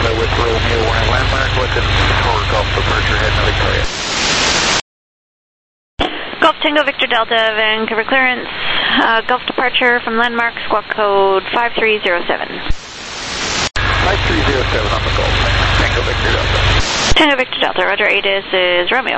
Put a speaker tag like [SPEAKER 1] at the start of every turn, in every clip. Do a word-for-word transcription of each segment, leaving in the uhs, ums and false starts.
[SPEAKER 1] Delta with Romeo one landmark, looking for Gulf departure, heading to Victoria.
[SPEAKER 2] Gulf Tango Victor Delta, Vancouver clearance, uh, Gulf departure from landmark, squawk code five three zero seven.
[SPEAKER 1] five three zero seven on the Gulf, Tango Victor Delta.
[SPEAKER 2] Tango Victor Delta, roger, A D I S is Romeo.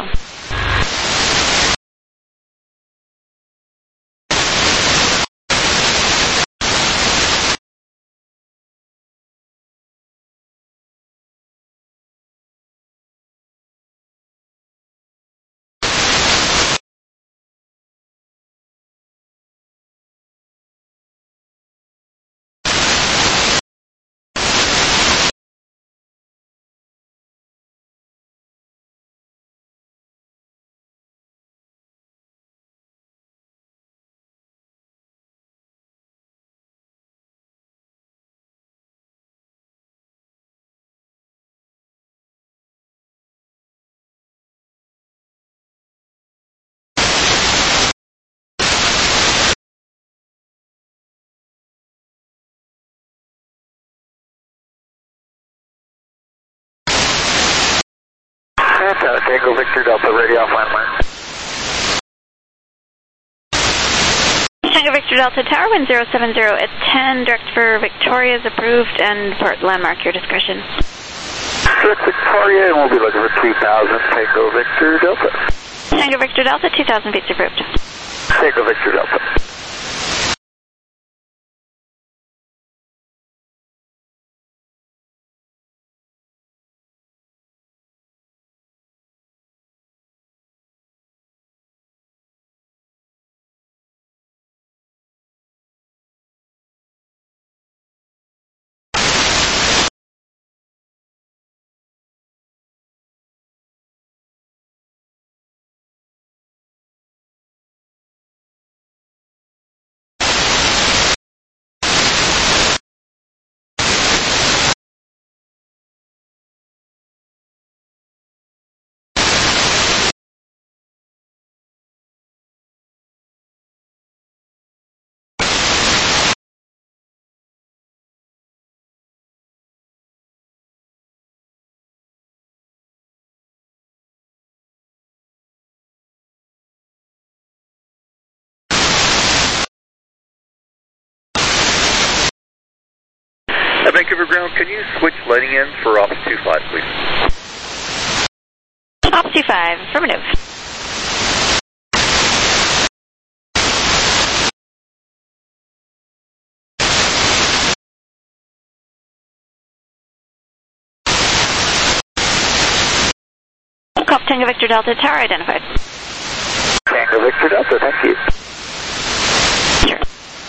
[SPEAKER 1] Santa, Tango Victor Delta, ready off landmark.
[SPEAKER 2] Tango Victor Delta, tower wind zero seven zero at ten, direct for Victoria is approved, and port landmark, your discretion.
[SPEAKER 1] Direct Victoria, and we'll be looking for two thousand, Tango Victor Delta.
[SPEAKER 2] Tango Victor Delta, two thousand feet approved.
[SPEAKER 1] Tango Victor Delta.
[SPEAKER 3] At Vancouver ground, can you switch lighting ends for Ops two five, please?
[SPEAKER 2] Ops two five, affirmative. Gulf Tango Victor Delta, tower identified.
[SPEAKER 1] Tango Victor Delta, thank you.
[SPEAKER 2] Sure.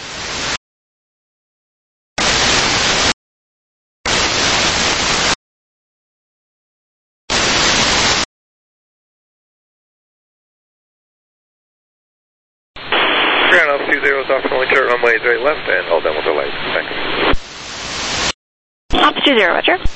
[SPEAKER 3] Ground Ops two zero is off only turn runway right left and hold down with the lights. Thanks.
[SPEAKER 2] Ops two zero, roger.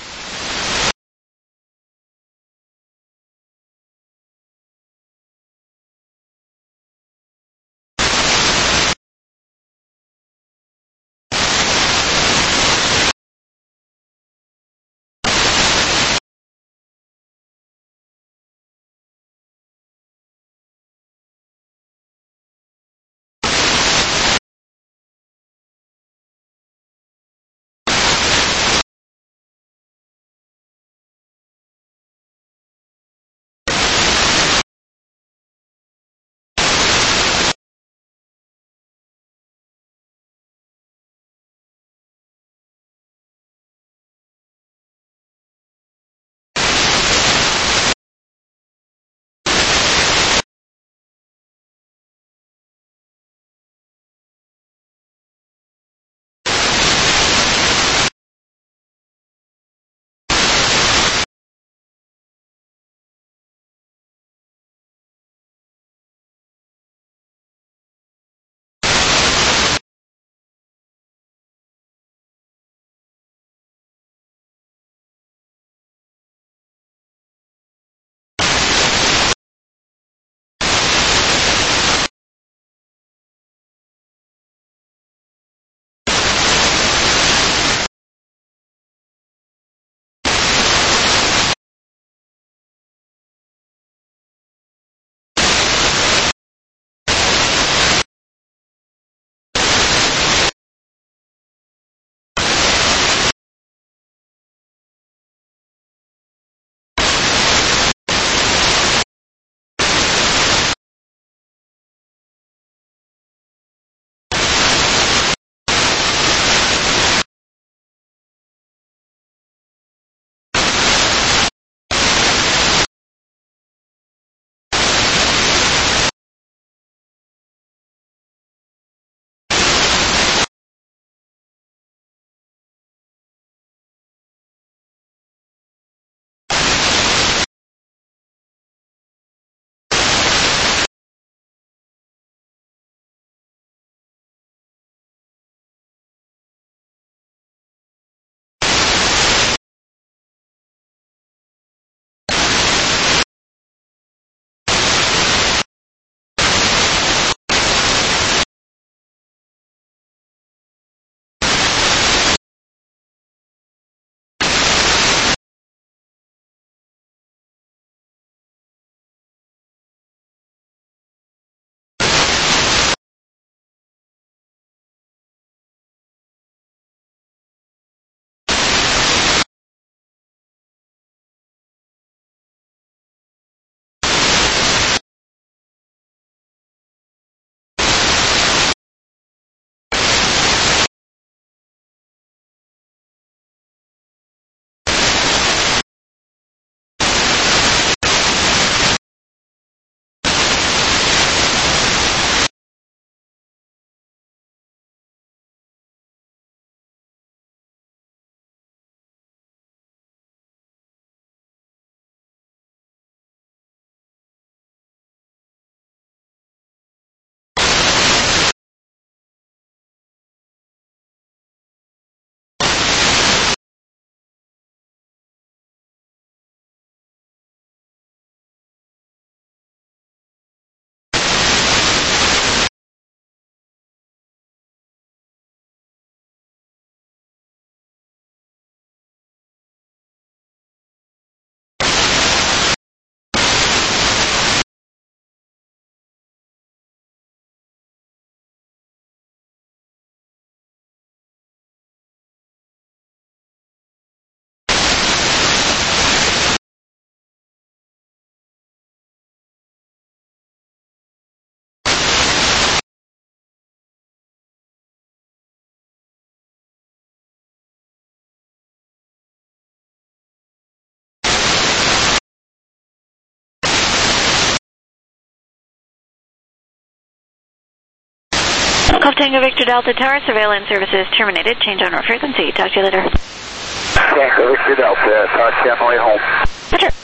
[SPEAKER 2] Golf Tango Victor Delta Tower, surveillance services terminated. Change on our frequency. Talk to you later.
[SPEAKER 1] Tango Victor Delta, talk to you on the way home.
[SPEAKER 2] Roger.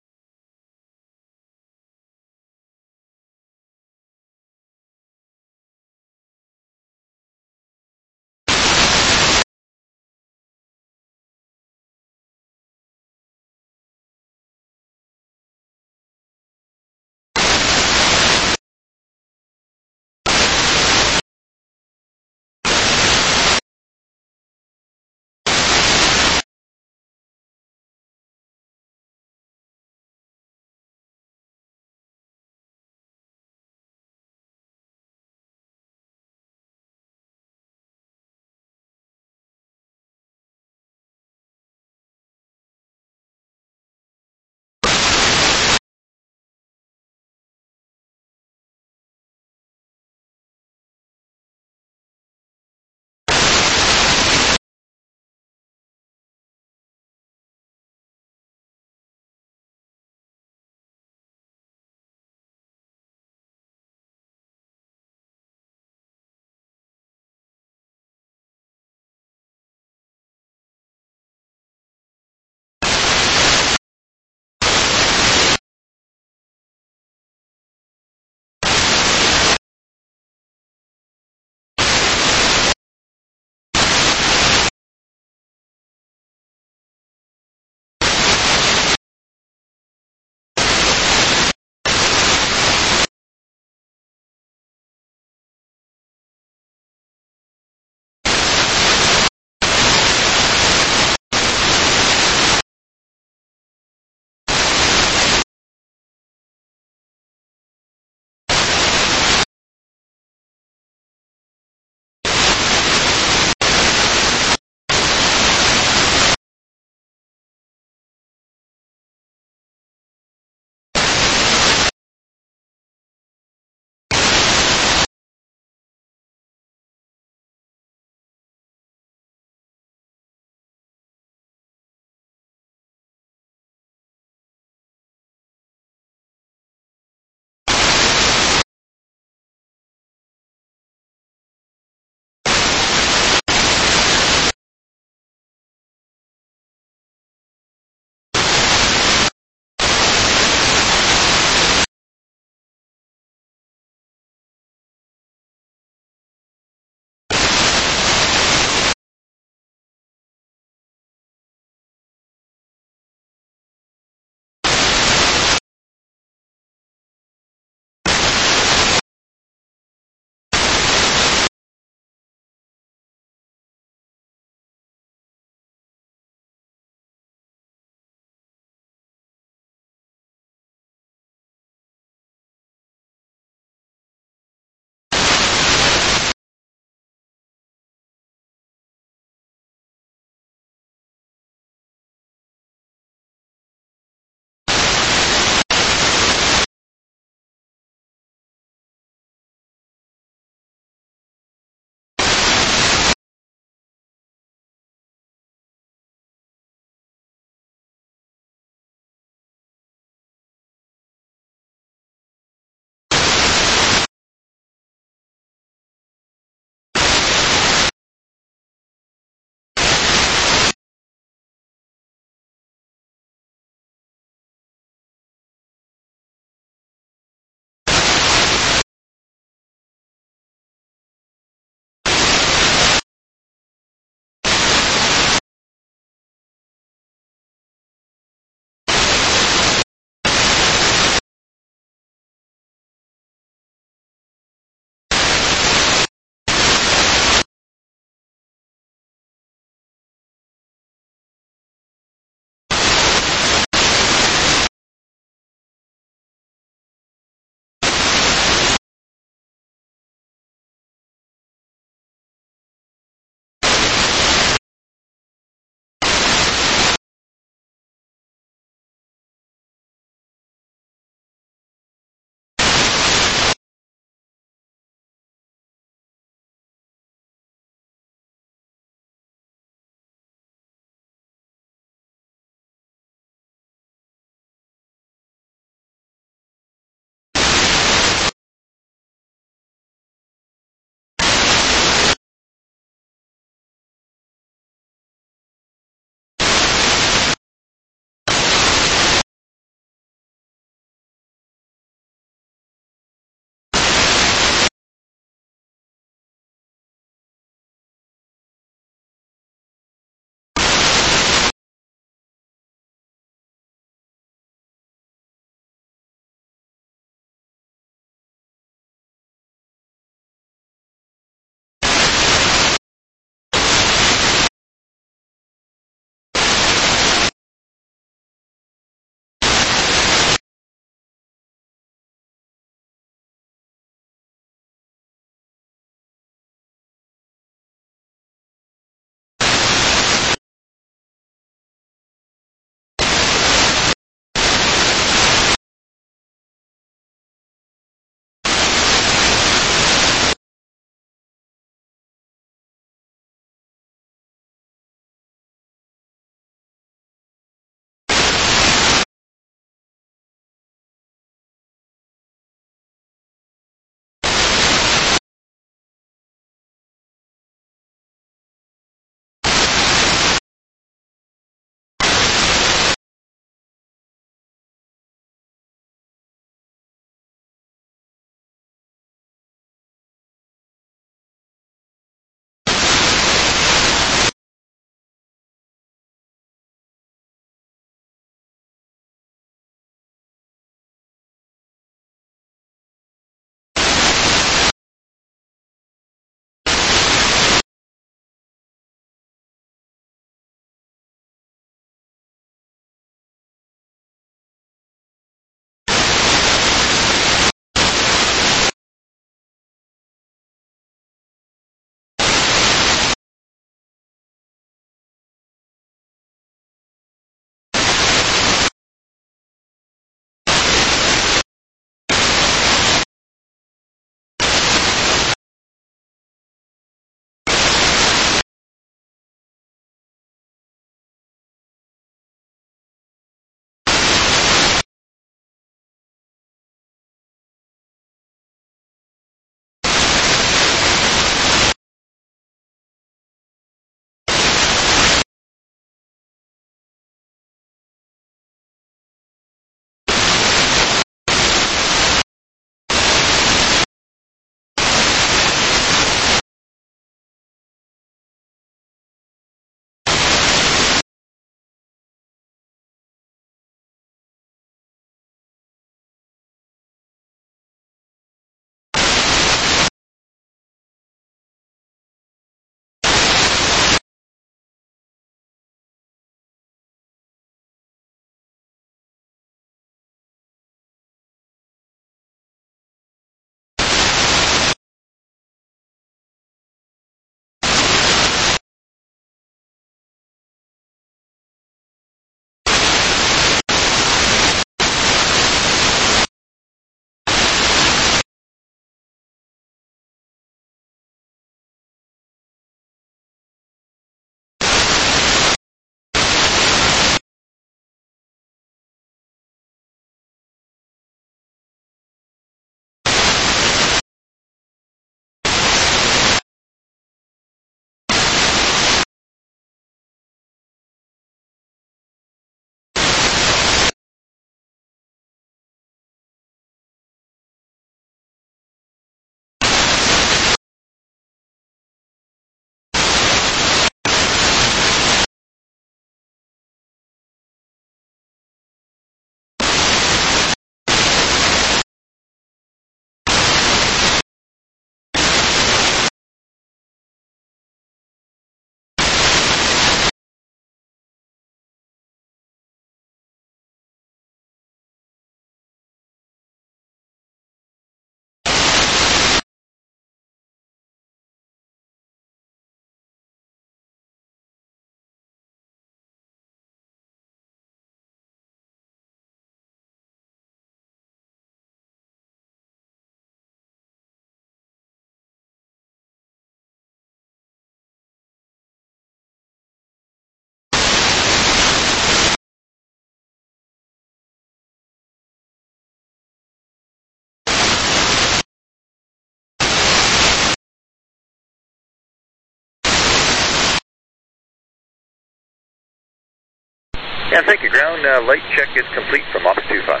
[SPEAKER 3] Yeah, thank you. Ground uh, light check is complete from Office two five.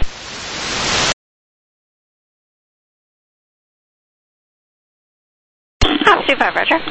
[SPEAKER 2] Office two five, roger.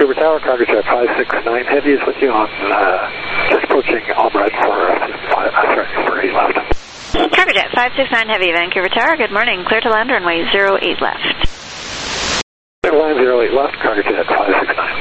[SPEAKER 4] Vancouver Tower, cargo jet five six nine Heavy is with you on, uh, just approaching Albright for, uh, five, uh, sorry, for eight left.
[SPEAKER 2] Cargo jet five six nine Heavy, Vancouver Tower, good morning. Clear to land, runway zero eight left.
[SPEAKER 4] Clear to land, zero eight left, cargo jet five six nine.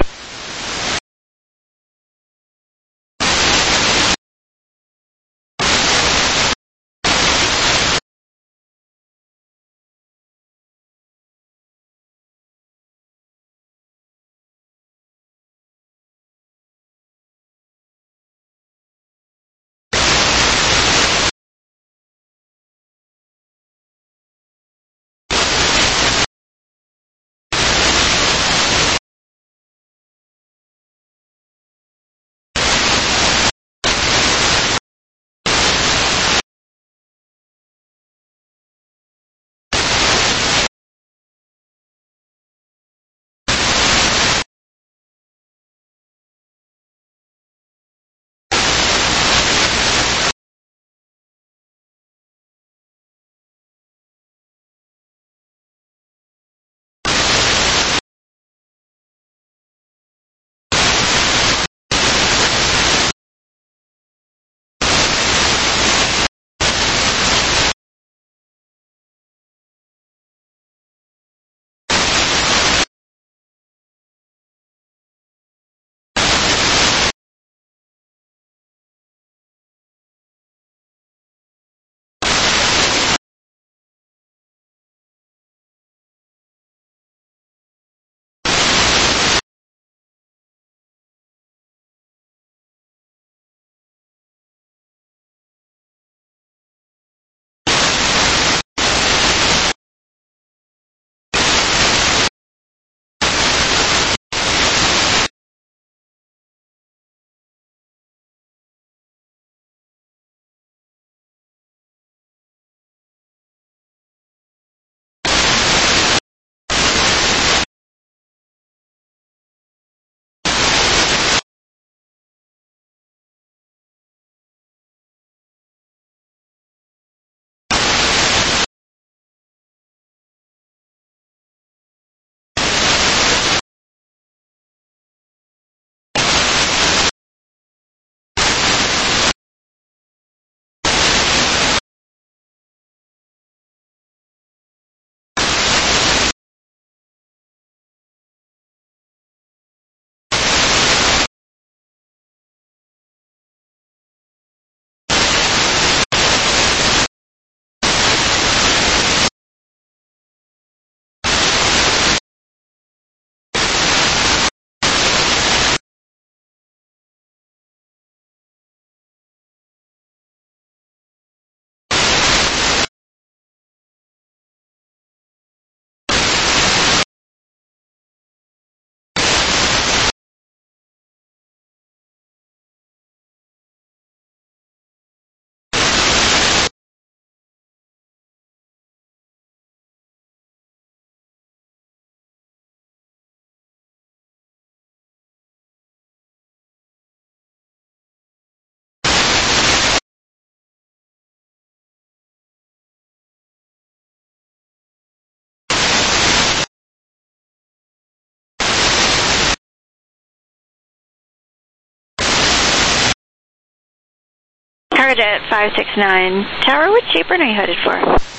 [SPEAKER 2] Cargo jet five six nine Tower, which apron are you headed for?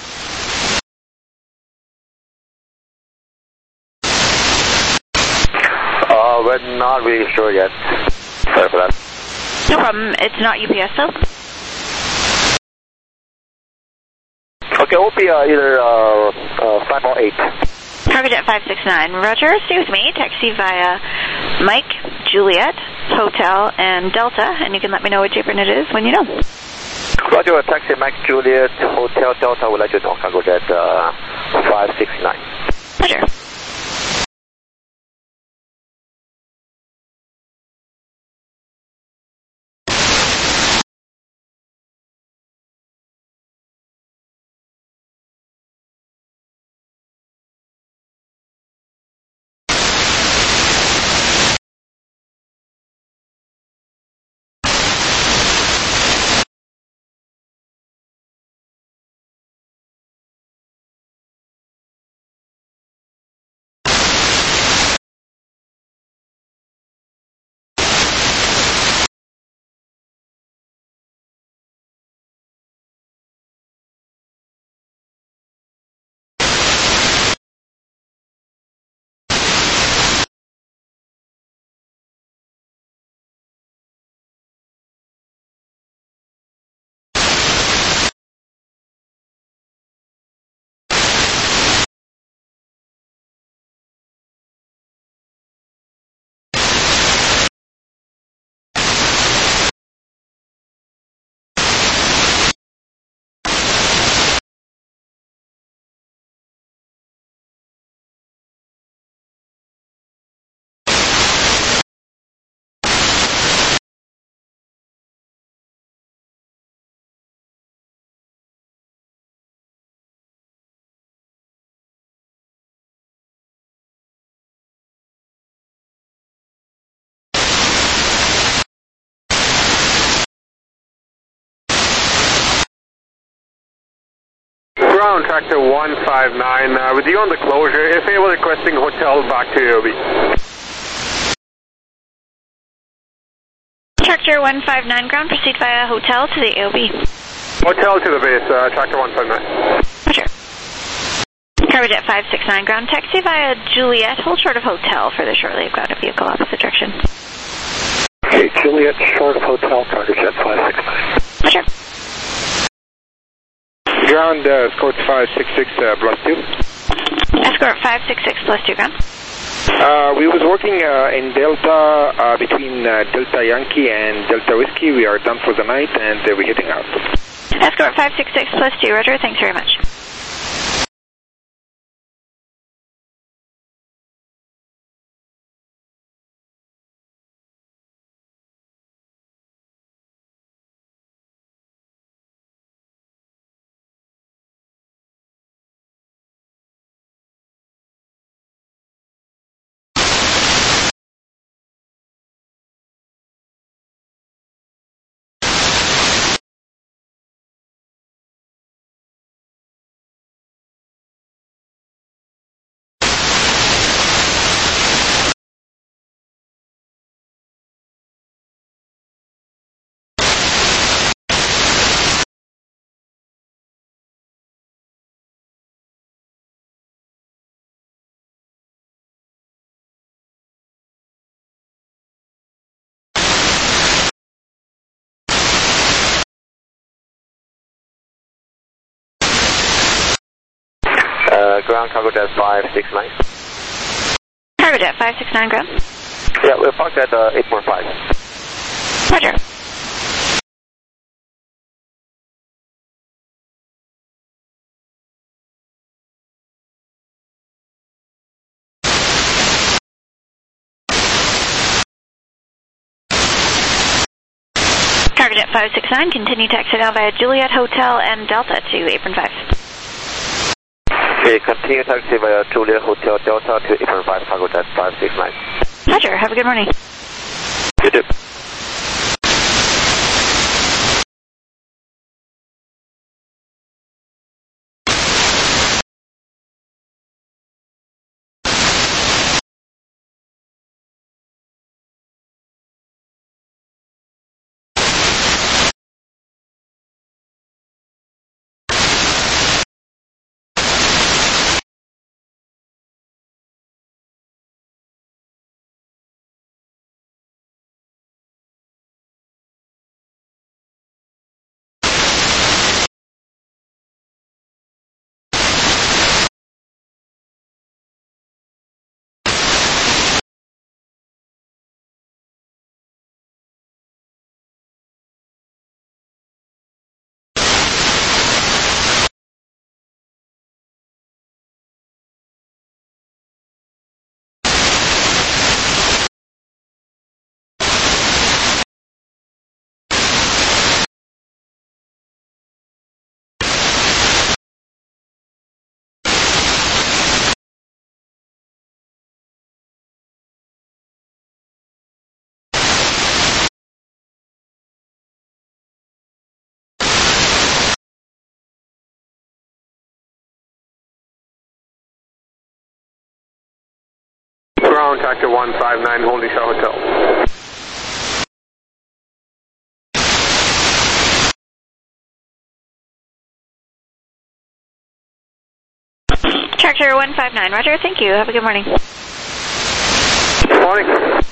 [SPEAKER 1] Uh, we're not really sure yet. Sorry for that.
[SPEAKER 2] No problem, it's not U P S though?
[SPEAKER 1] Okay, we'll be uh, either uh, uh, five or eight.
[SPEAKER 2] Cargo jet five six nine, roger, stay with me, taxi via Mike, Juliet, Hotel, and Delta, and you can let me know which apron it is when you know.
[SPEAKER 1] Roger, taxi Mike, Juliet, Hotel, Delta, we'll let you know. Cargo jet uh, five six nine.
[SPEAKER 2] Roger.
[SPEAKER 5] Ground Tractor one five nine, uh, with you on the closure, if able requesting hotel back to A O B.
[SPEAKER 2] Tractor one five nine ground, proceed via hotel to the A O B.
[SPEAKER 5] Hotel to the base, uh, Tractor one five nine.
[SPEAKER 2] Roger. Cargojet five six nine ground, taxi via Juliet, hold short of hotel for the shortly ground a vehicle opposite direction.
[SPEAKER 4] Okay, Juliet, short of hotel, Cargojet five six nine.
[SPEAKER 2] Roger.
[SPEAKER 6] Ground, uh, Escort five six six uh, plus two.
[SPEAKER 2] Escort five six six plus two ground.
[SPEAKER 6] Uh, we was working uh, in Delta uh, between uh, Delta Yankee and Delta Whiskey. We are done for the night and uh, we're heading out.
[SPEAKER 2] Escort five six six plus two, roger, thanks very much.
[SPEAKER 1] Uh, ground Cargojet five six nine.
[SPEAKER 2] Cargojet five six nine ground.
[SPEAKER 1] Yeah, we're parked at uh, eight point five.
[SPEAKER 2] Roger. Cargojet five six nine, continue taxi now via Juliet Hotel and Delta to Apron five.
[SPEAKER 1] Okay, continue taxi via Juliet Hotel Delta to Apron five, Cargojet five six nine.
[SPEAKER 2] Roger, have a good morning.
[SPEAKER 1] You too.
[SPEAKER 5] Ground Tractor one five nine, holding Shell Hotel.
[SPEAKER 2] Tractor one five nine, roger, thank you, have a good morning.
[SPEAKER 5] Morning.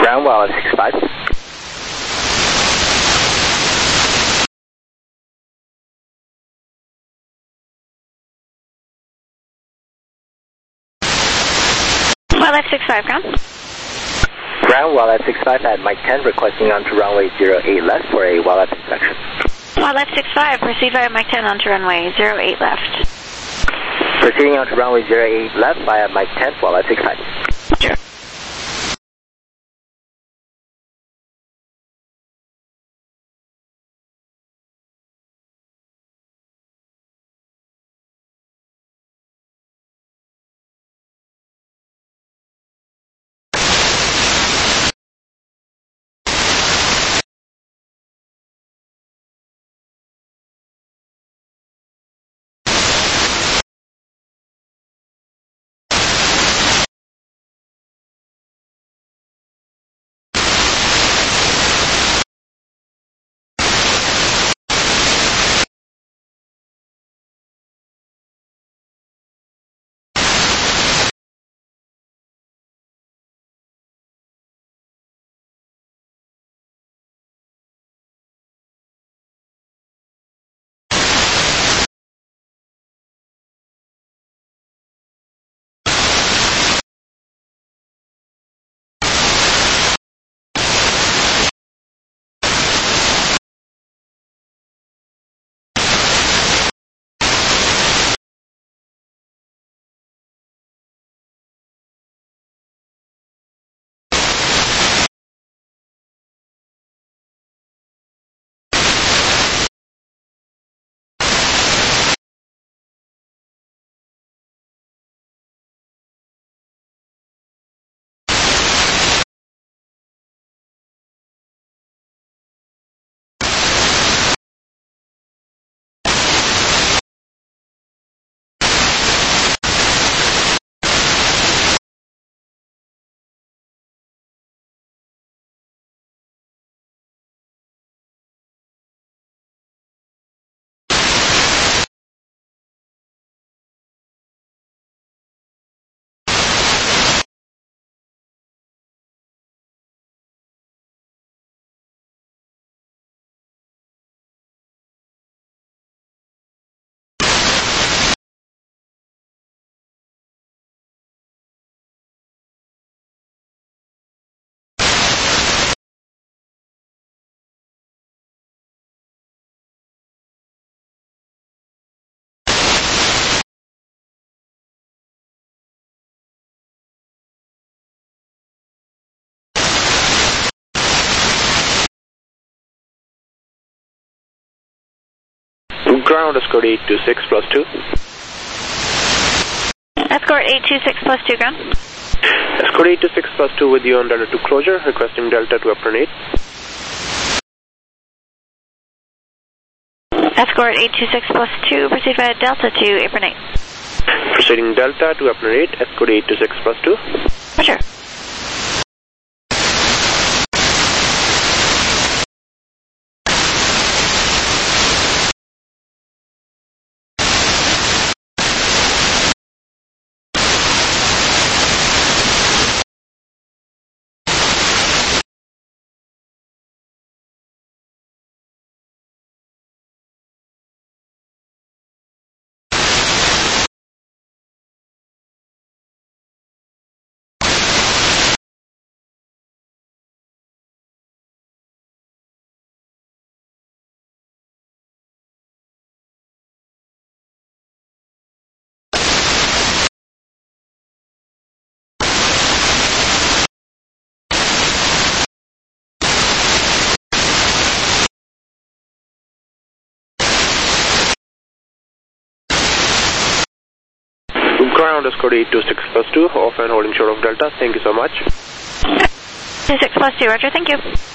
[SPEAKER 1] Ground Wildlife six five.
[SPEAKER 2] Wildlife six five, ground.
[SPEAKER 1] Ground Wildlife six five at Mike ten, requesting onto runway zero eight left for a wildlife inspection.
[SPEAKER 2] Wildlife six five, proceed via Mike ten onto runway zero eight left.
[SPEAKER 1] Proceeding onto runway zero eight left via Mike ten, Wildlife six five.
[SPEAKER 2] Sure.
[SPEAKER 5] Ground escort eight two six plus two.
[SPEAKER 2] Escort eight two six plus two, ground.
[SPEAKER 5] Escort eight two six plus two with you on Delta two closure, requesting Delta to apron eight.
[SPEAKER 2] Escort eight two six plus two, proceed via Delta to apron eight.
[SPEAKER 5] Proceeding Delta to apron eight, escort eight two six plus two.
[SPEAKER 2] Roger.
[SPEAKER 5] Ground escort eight two six plus two, off and holding short of Delta. Thank you so much.
[SPEAKER 2] two six plus two, roger, thank you.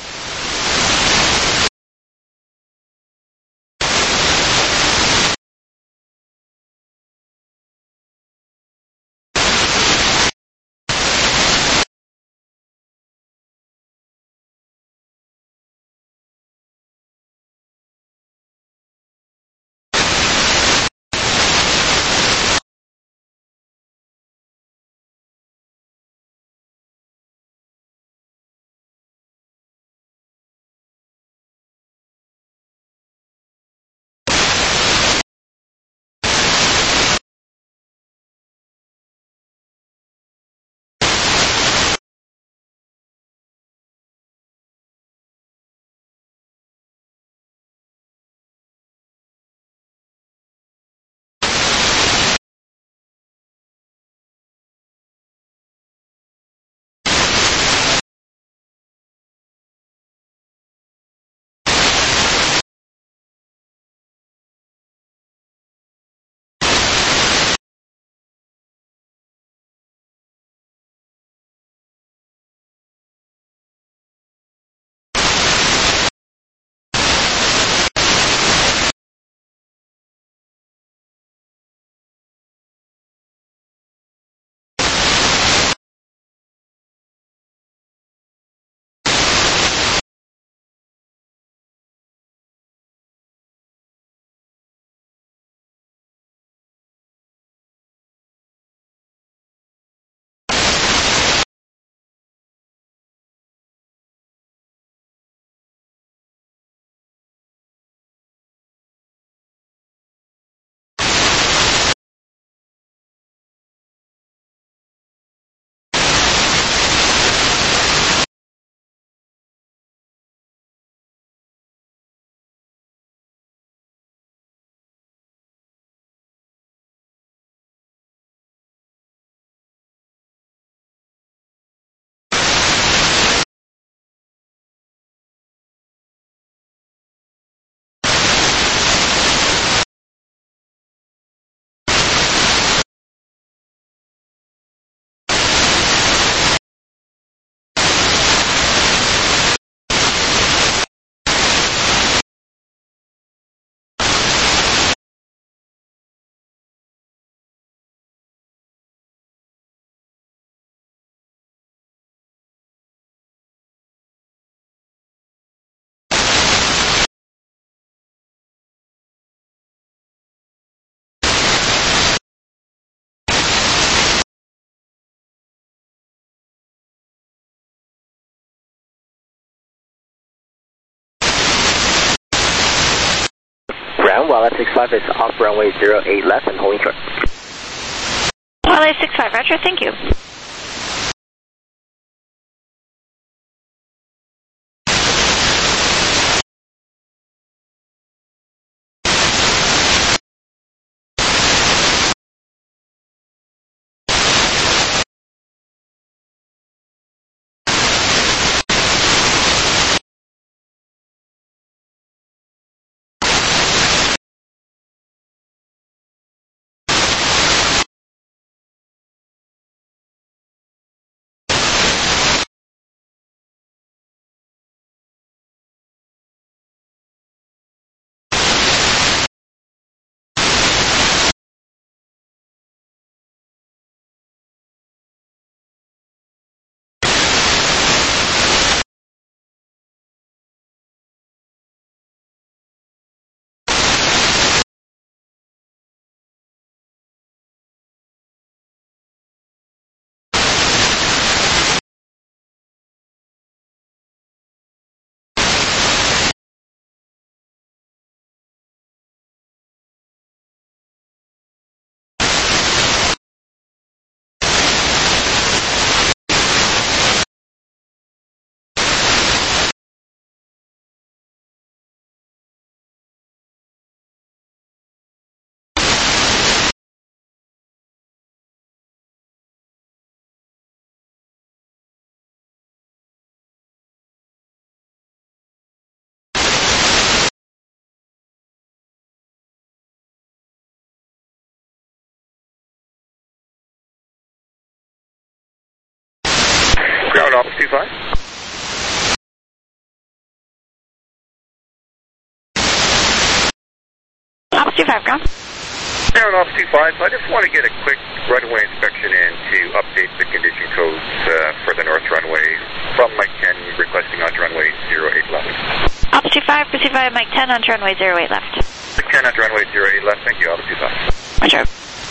[SPEAKER 1] ground, Wildlife six five is off runway zero eight left and holding short.
[SPEAKER 2] Wildlife six five, Roger, thank you.
[SPEAKER 3] Ground Office two five.
[SPEAKER 2] Office two five, ground.
[SPEAKER 3] Ground Office two five. I just want to get a quick runway inspection in to update the condition codes uh, for the north runway from Mike ten requesting onto runway zero eight left.
[SPEAKER 2] Office two five, proceed via Mike ten onto runway zero eight left.
[SPEAKER 3] Mike ten onto runway zero eight left. Thank you, Office two five.
[SPEAKER 2] Roger.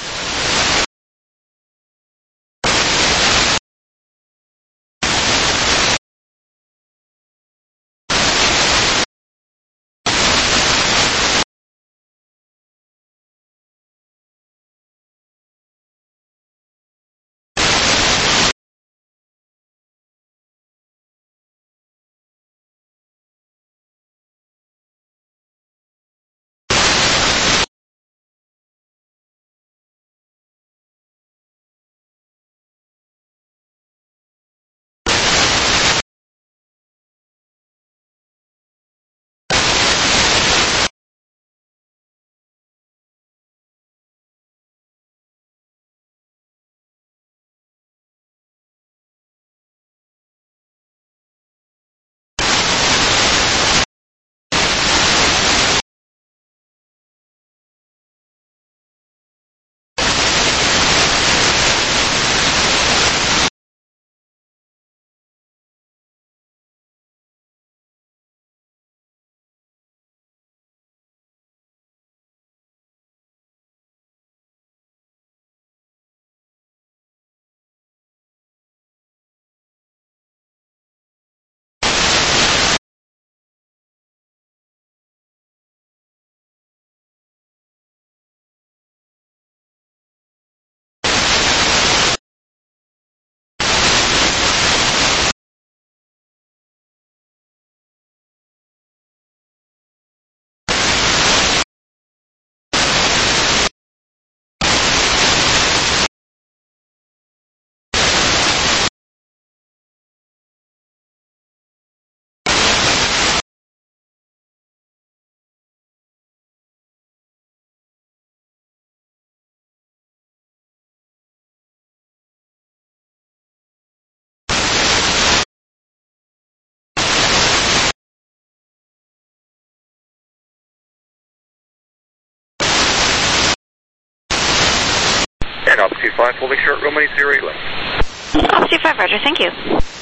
[SPEAKER 3] And Office two five, holding short, runway zero eight left.
[SPEAKER 2] Office two five, Roger, thank you.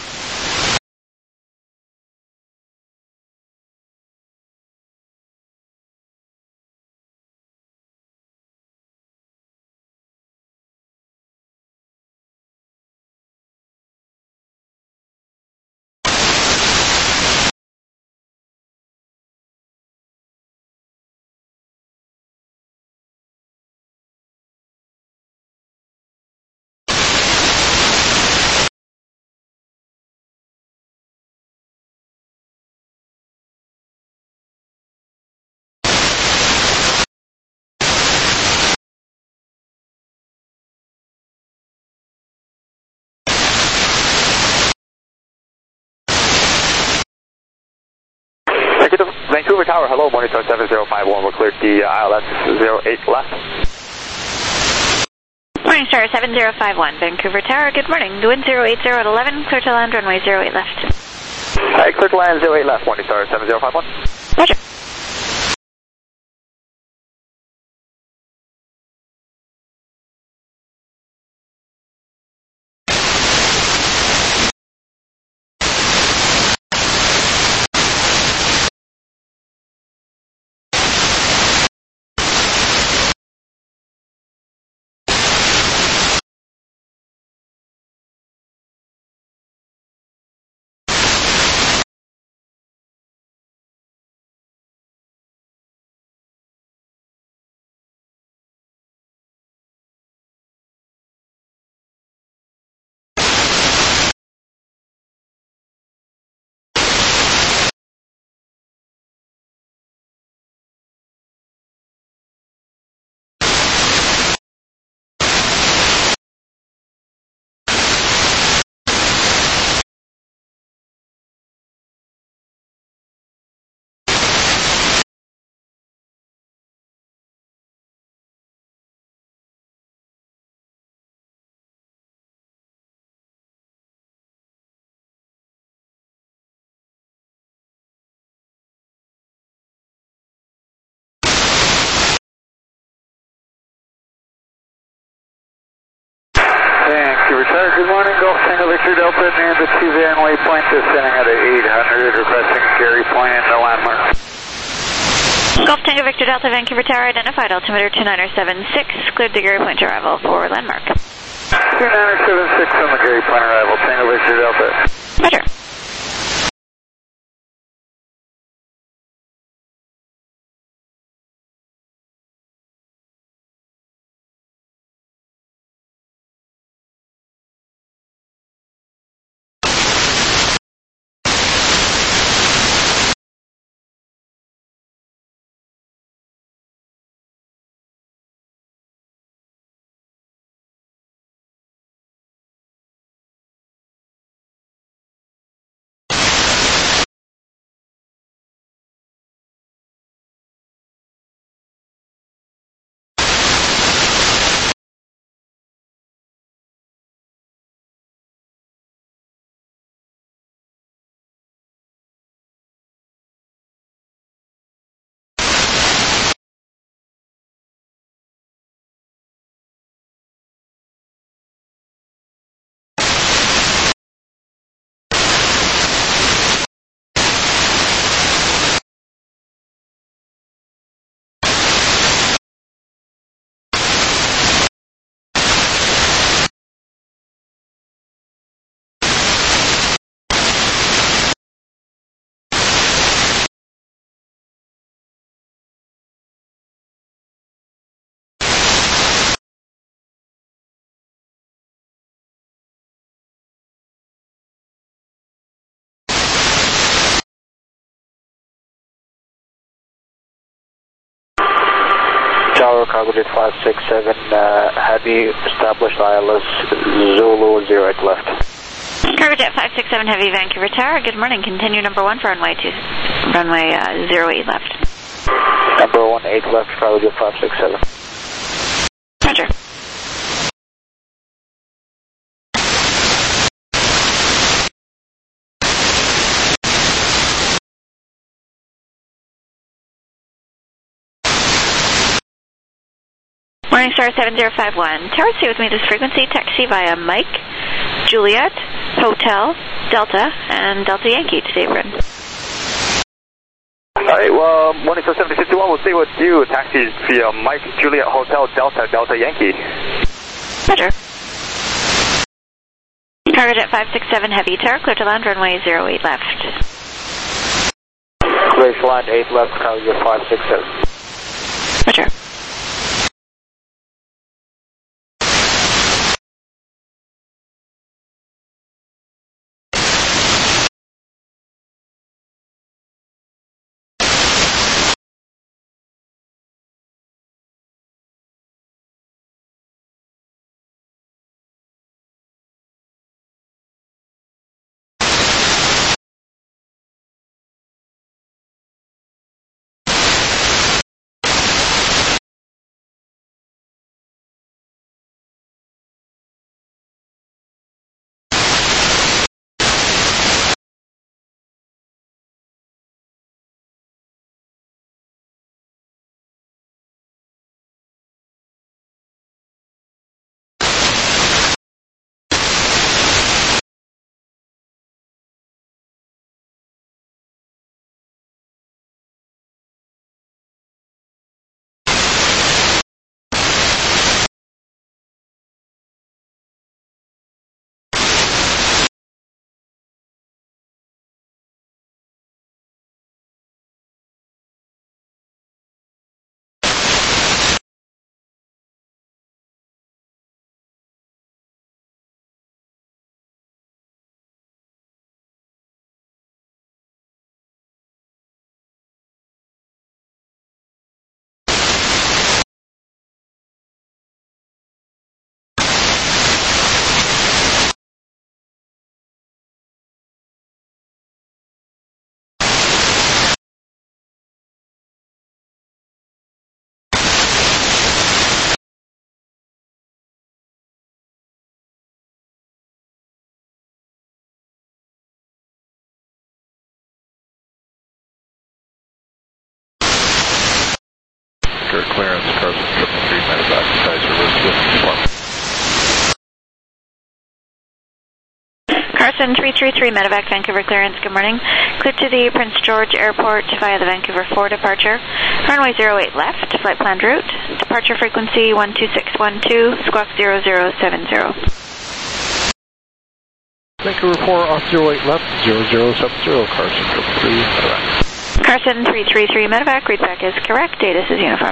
[SPEAKER 1] Tower, hello, monitor seven zero five one, we're cleared the uh, I L S zero eight left.
[SPEAKER 2] Morning Star seven zero five one, Vancouver Tower, good morning. The wind zero eight zero at eleven, clear to land, runway zero eight left.
[SPEAKER 1] Hi, clear to land zero eight left, monitor seven zero five one.
[SPEAKER 2] Roger.
[SPEAKER 4] Vancouver Tower, good morning. Golf Tango Victor Delta, near the two Van Waypoint, descending at eight hundred, requesting Gary Point, the landmark.
[SPEAKER 2] Golf Tango Victor Delta, Vancouver Tower, identified altimeter two nine seven six, cleared the Gary Point arrival for landmark.
[SPEAKER 4] two nine seven six on the Gary Point arrival, Tango Victor Delta.
[SPEAKER 2] Roger.
[SPEAKER 4] Tower, cargo jet five six seven, uh, heavy, established I L S Zulu zero eight left.
[SPEAKER 2] Cargo jet five six seven Heavy, Vancouver Tower, good morning. Continue number one for runway two, runway uh, zero eight left.
[SPEAKER 4] Number one eight left, cargo jet five six seven.
[SPEAKER 2] Roger. Morning Star seven zero five one. Tower, stay with me this frequency. Taxi via Mike, Juliet, Hotel, Delta, and Delta Yankee to Dave Run.
[SPEAKER 1] Alright, well, morning Star seven six one, we'll stay with you. Taxi via Mike, Juliet, Hotel, Delta, Delta Yankee.
[SPEAKER 2] Roger. Cargo jet five six seven Heavy, Tower, clear to land, runway zero eight left.
[SPEAKER 4] Clear to land eight left, cargo jet five six seven.
[SPEAKER 2] Roger.
[SPEAKER 7] Vancouver clearance, Carson triple three medevac, Kaiser with department.
[SPEAKER 2] Carson three three three medevac, Vancouver clearance, good morning. Clear to the Prince George Airport via the Vancouver four departure. Runway zero eight left, flight planned route. Departure frequency one two six one two, squawk zero zero seven zero.
[SPEAKER 7] Vancouver four off zero eight left, zero zero seven zero, Carson triple three medevac.
[SPEAKER 2] Carson three three three medevac, read back is correct, data is uniform.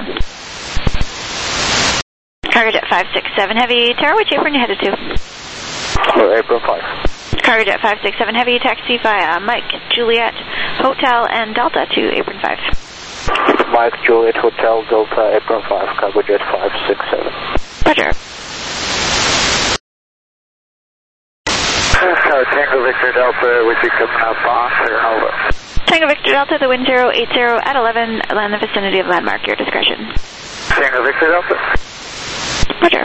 [SPEAKER 2] Cargo Jet five six seven Heavy, Tara, which apron you headed to?
[SPEAKER 1] Oh, apron five.
[SPEAKER 2] Cargo Jet five six seven Heavy, taxi via Mike, Juliet, Hotel, and Delta to apron five.
[SPEAKER 1] Mike, Juliet, Hotel, Delta, apron five, Cargo Jet five six seven.
[SPEAKER 2] Roger.
[SPEAKER 1] Uh, Tango Victor Delta, would you come up on clear over?
[SPEAKER 2] Tango Victor Delta, the wind zero eight zero at eleven, land in the vicinity of landmark, your discretion.
[SPEAKER 1] Tango Victor Delta.
[SPEAKER 2] Roger.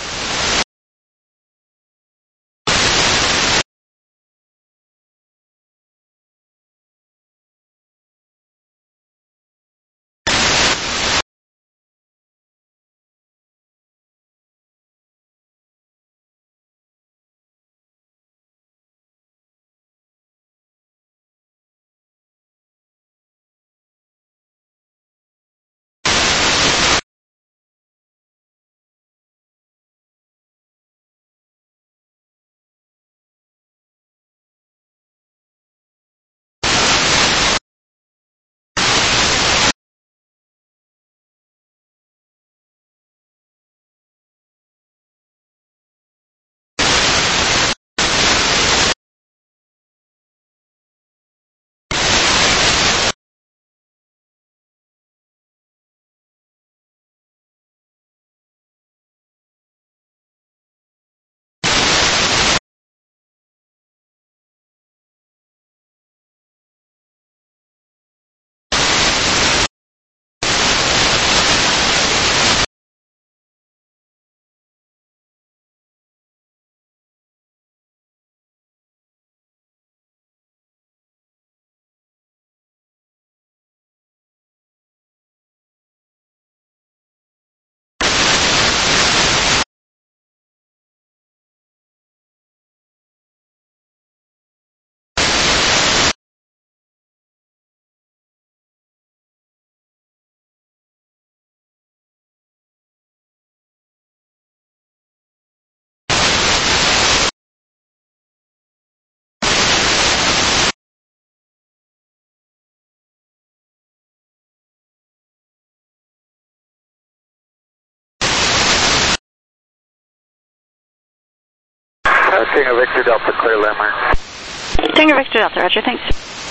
[SPEAKER 1] Tango Victor Delta, clear landmark.
[SPEAKER 2] Tango Victor Delta, roger, thanks.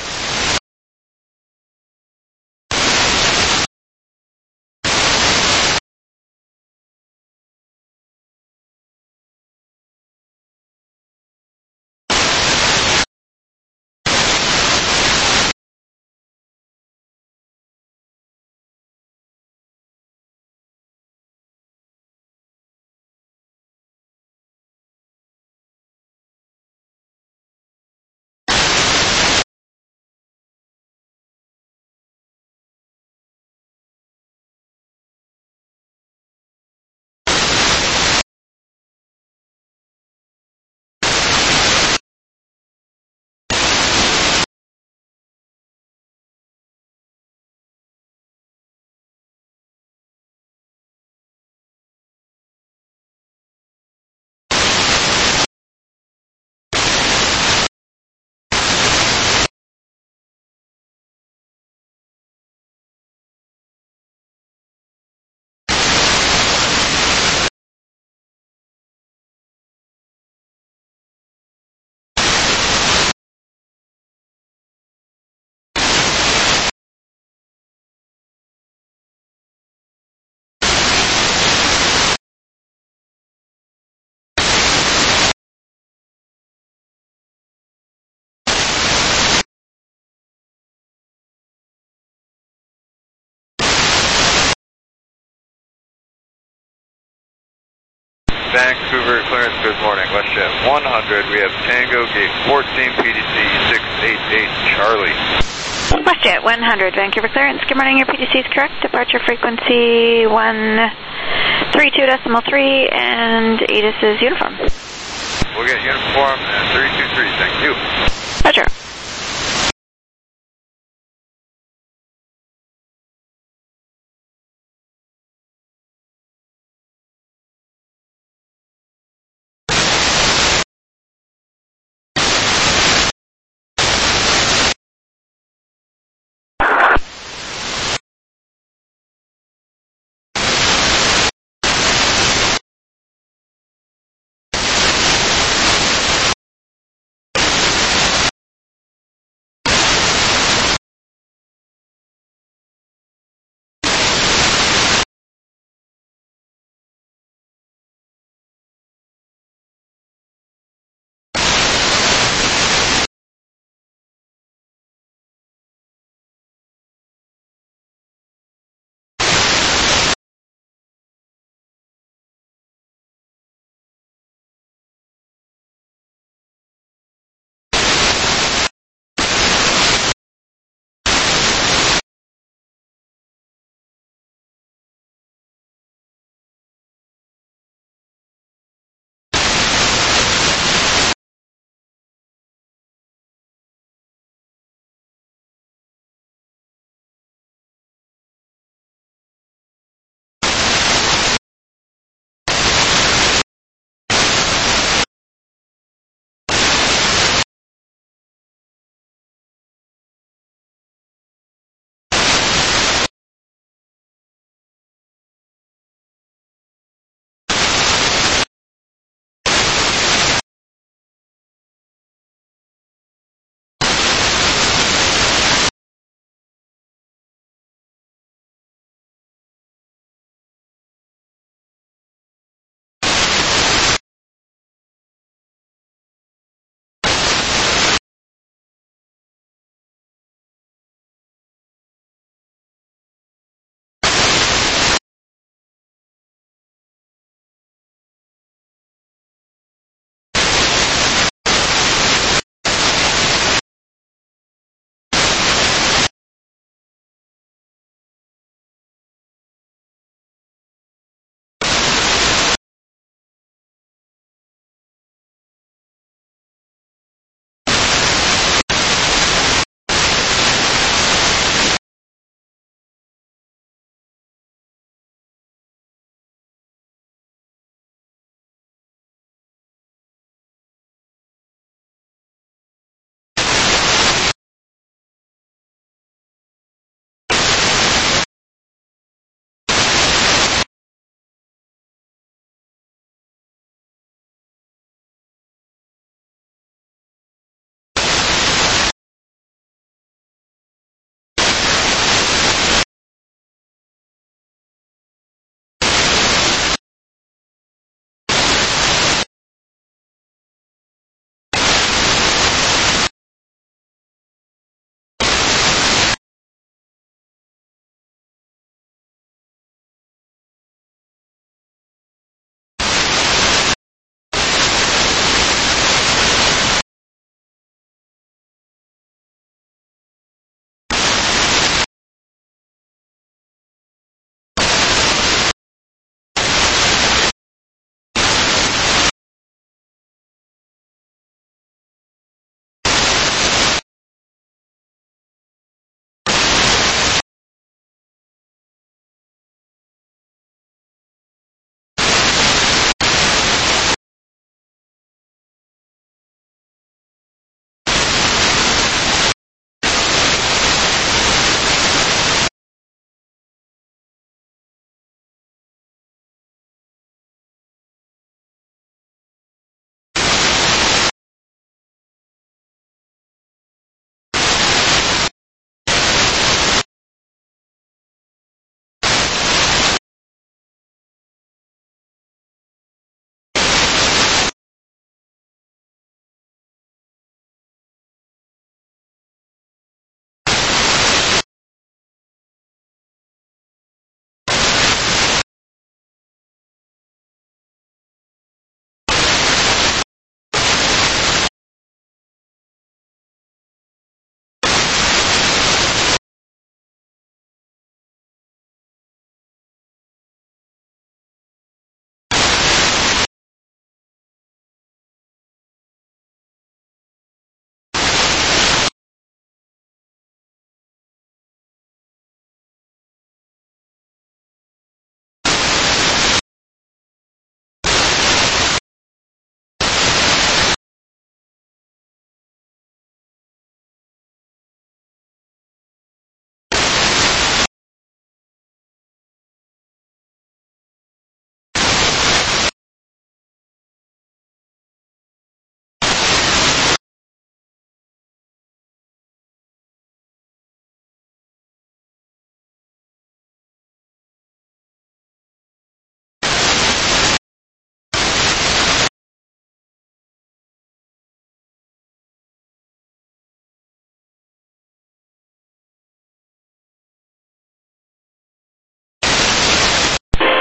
[SPEAKER 8] Vancouver clearance, good morning. WestJet one hundred, we have Tango, gate fourteen, P D C six eight eight, Charlie.
[SPEAKER 2] WestJet one hundred, Vancouver clearance. Good morning, your P T C is correct. Departure frequency one three two decimal three, and A T I S is uniform.
[SPEAKER 8] We'll get uniform and three two three, thank you.
[SPEAKER 2] Roger.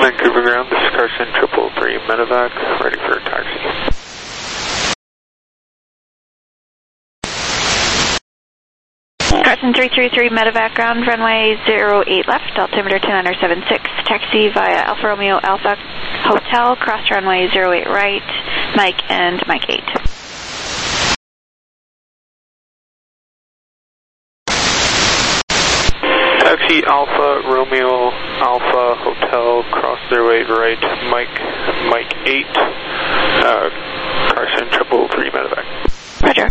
[SPEAKER 5] Vancouver ground, this is Carson triple three medevac, ready for taxi.
[SPEAKER 2] Carson three three three medevac ground, runway zero eight left, altimeter two nine seven six, taxi via Alfa Romeo Alpha Hotel, cross runway zero eight right, Mike and Mike eight.
[SPEAKER 5] Taxi Alpha Romeo Alpha Hotel, cross zero eight right, Mike, Mike eight, uh, Carson triple three medevac.
[SPEAKER 2] Roger.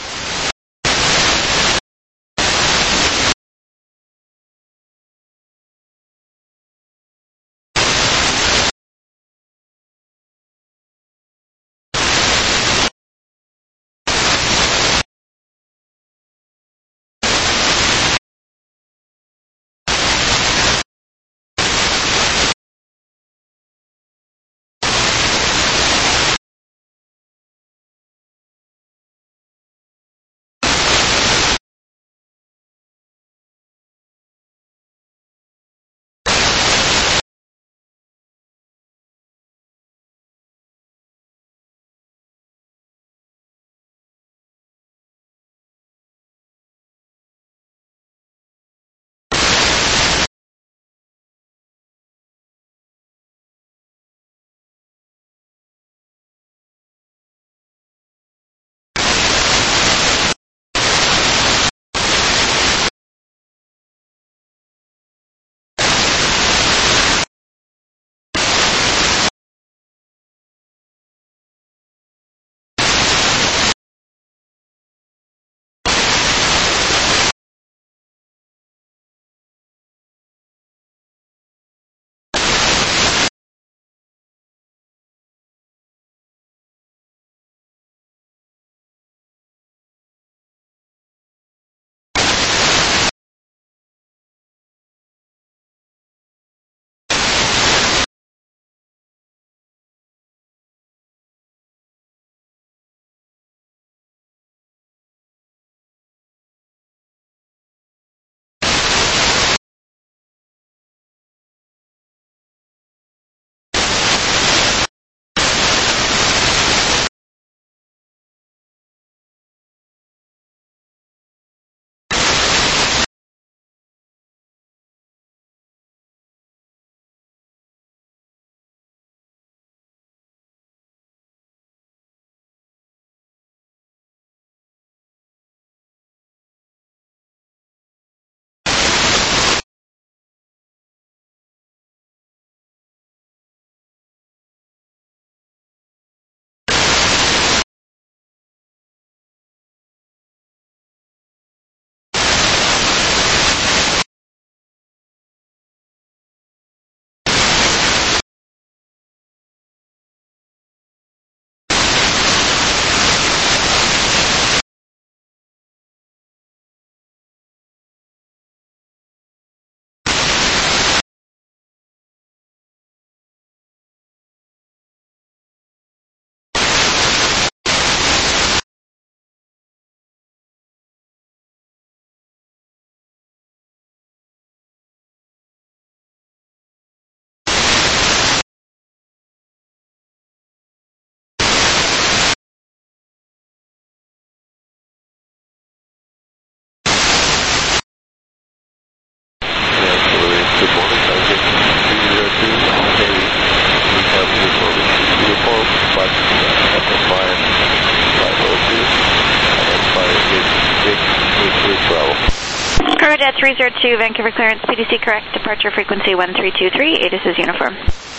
[SPEAKER 2] Corvette three zero two, Vancouver clearance, P D C correct, departure frequency one three two three, A T I S is uniform.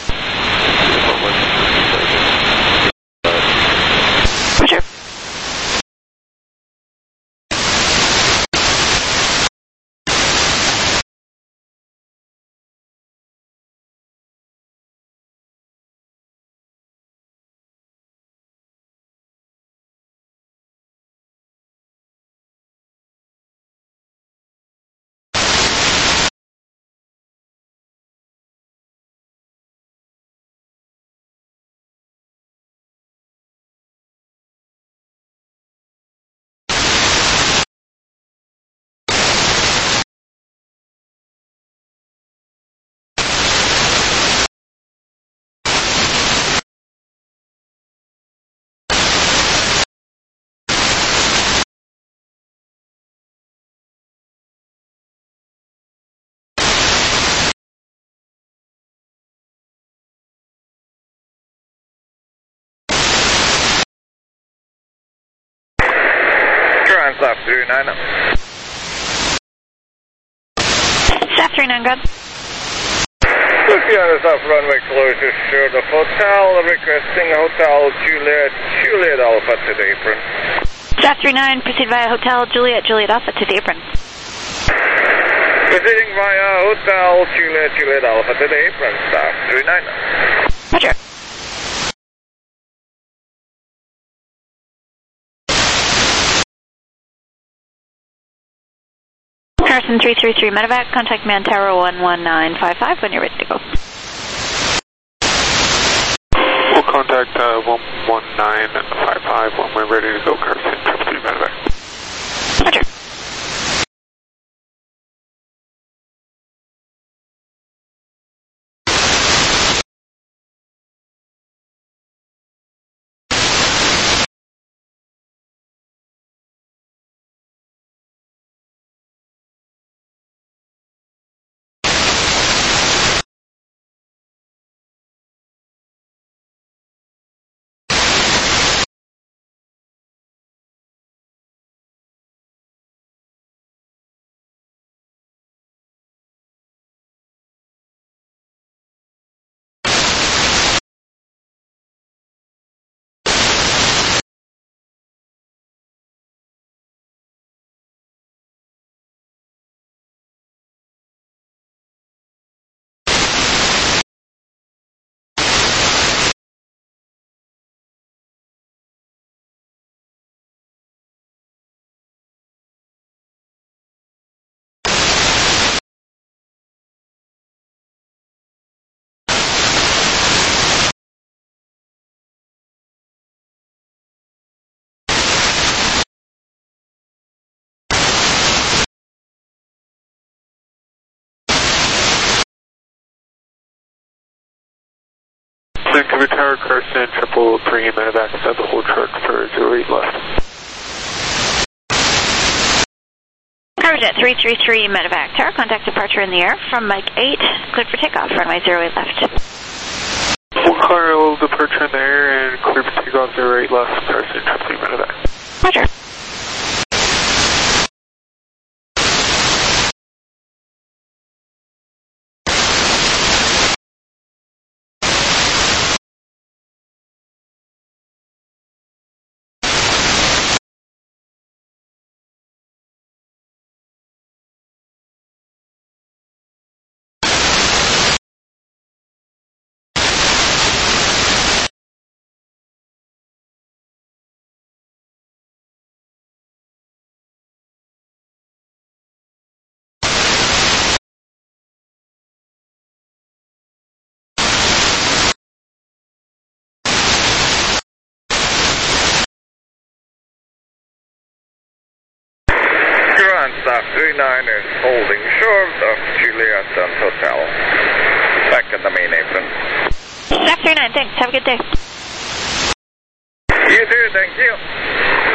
[SPEAKER 2] Roger.
[SPEAKER 3] Staff three nine.
[SPEAKER 2] Staff three nine, good.
[SPEAKER 3] Luciana Staff runway closure, sure the hotel, requesting Hotel Juliet, Juliet Alpha to the apron.
[SPEAKER 2] Staff three nine, proceed via Hotel Juliet, Juliet Alpha to the apron.
[SPEAKER 3] Proceeding via Hotel Juliet, Juliet Alpha to the apron, Staff three nine.
[SPEAKER 2] Roger. Carson three three three Medevac, contact man tower one one nine five five when you're ready to go.
[SPEAKER 5] We'll contact uh, one one nine five five when we're ready to go, Carson triple three Medevac.
[SPEAKER 2] Roger.
[SPEAKER 5] Vancouver Tower, Carson triple three Medevac, set the whole truck for zero eight left.
[SPEAKER 2] Carbojet three three three Medevac Tower, contact departure in the air from Mike eight, cleared for takeoff, runway zero eight left.
[SPEAKER 5] We'll clear departure in the air and clear for takeoff zero eight left, Carson triple three Medevac.
[SPEAKER 2] Roger.
[SPEAKER 3] Staff three nine is holding short of Juliet and Hotel. Back in the main apron.
[SPEAKER 2] Staff three nine, thanks. Have a good day.
[SPEAKER 3] You too, thank you.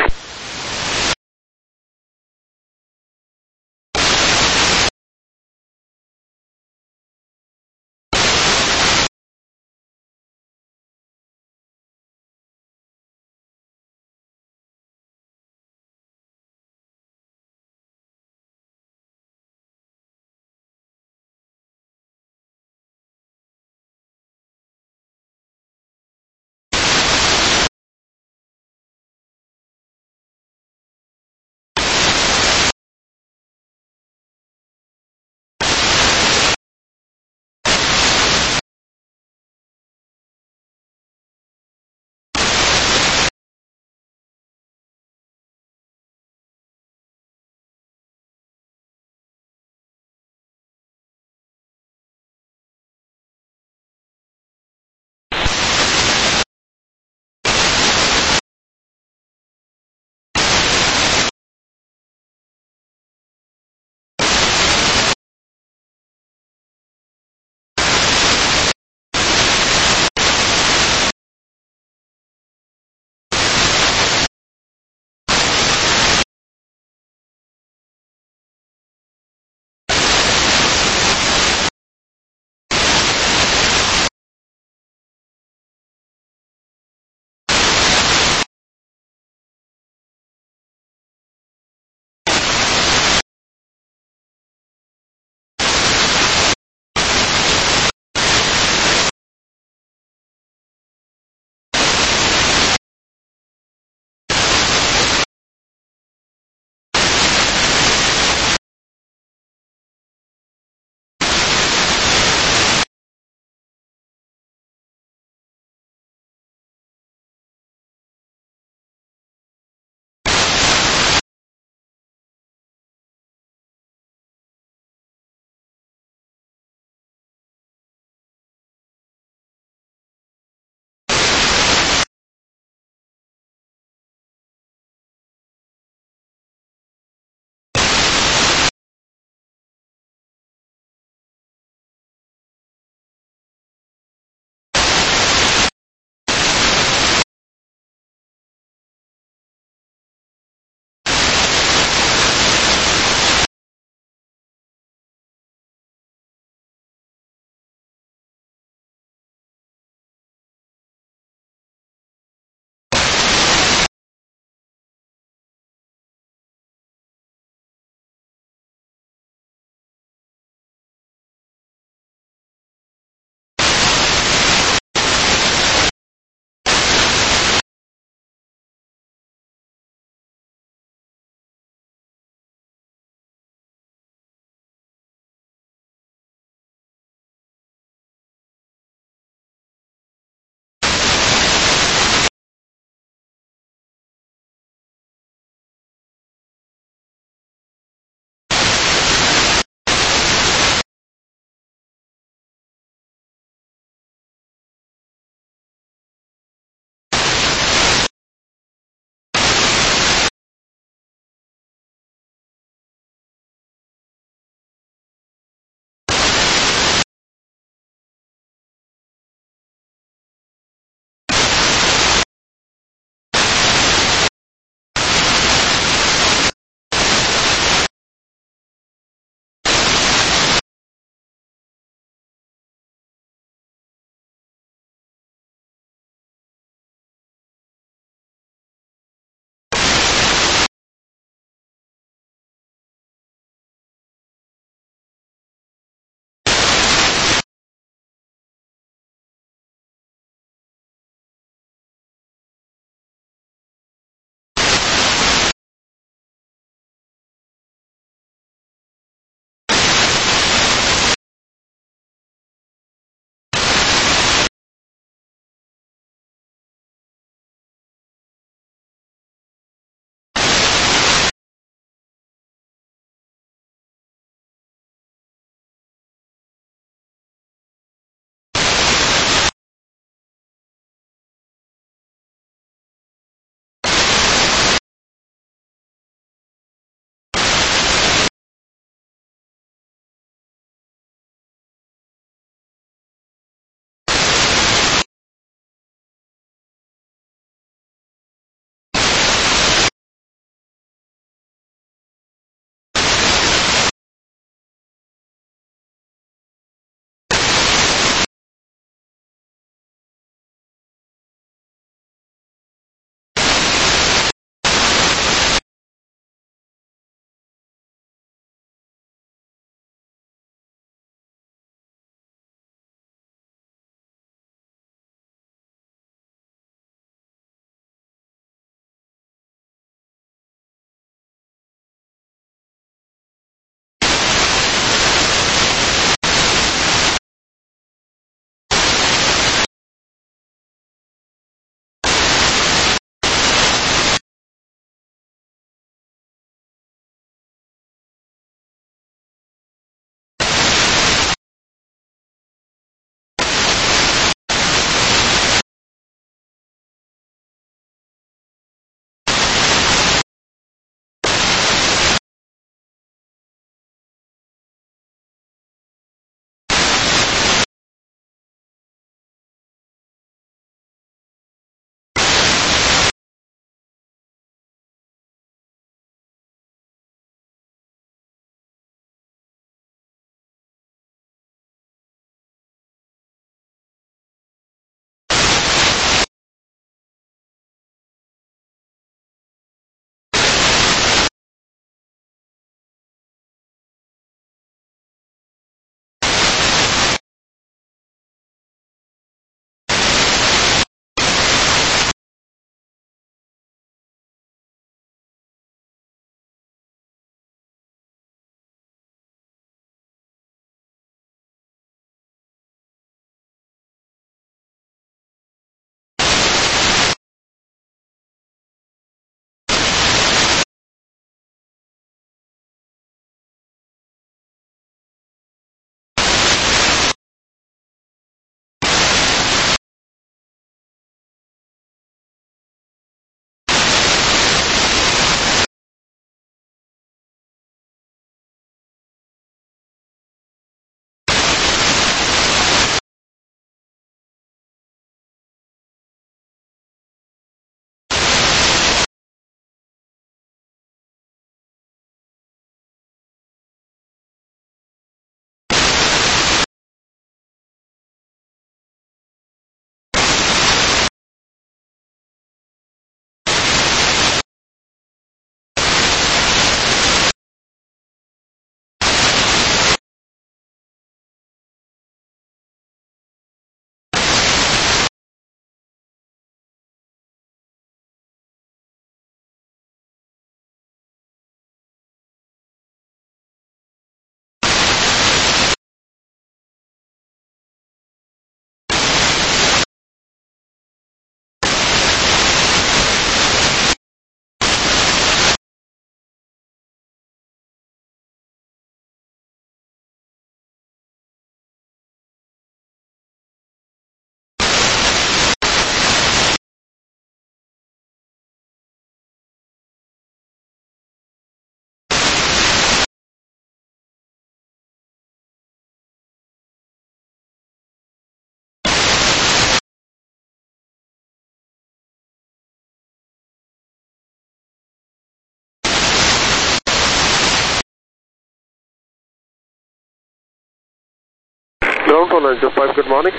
[SPEAKER 9] Ground four nine zero five, good morning.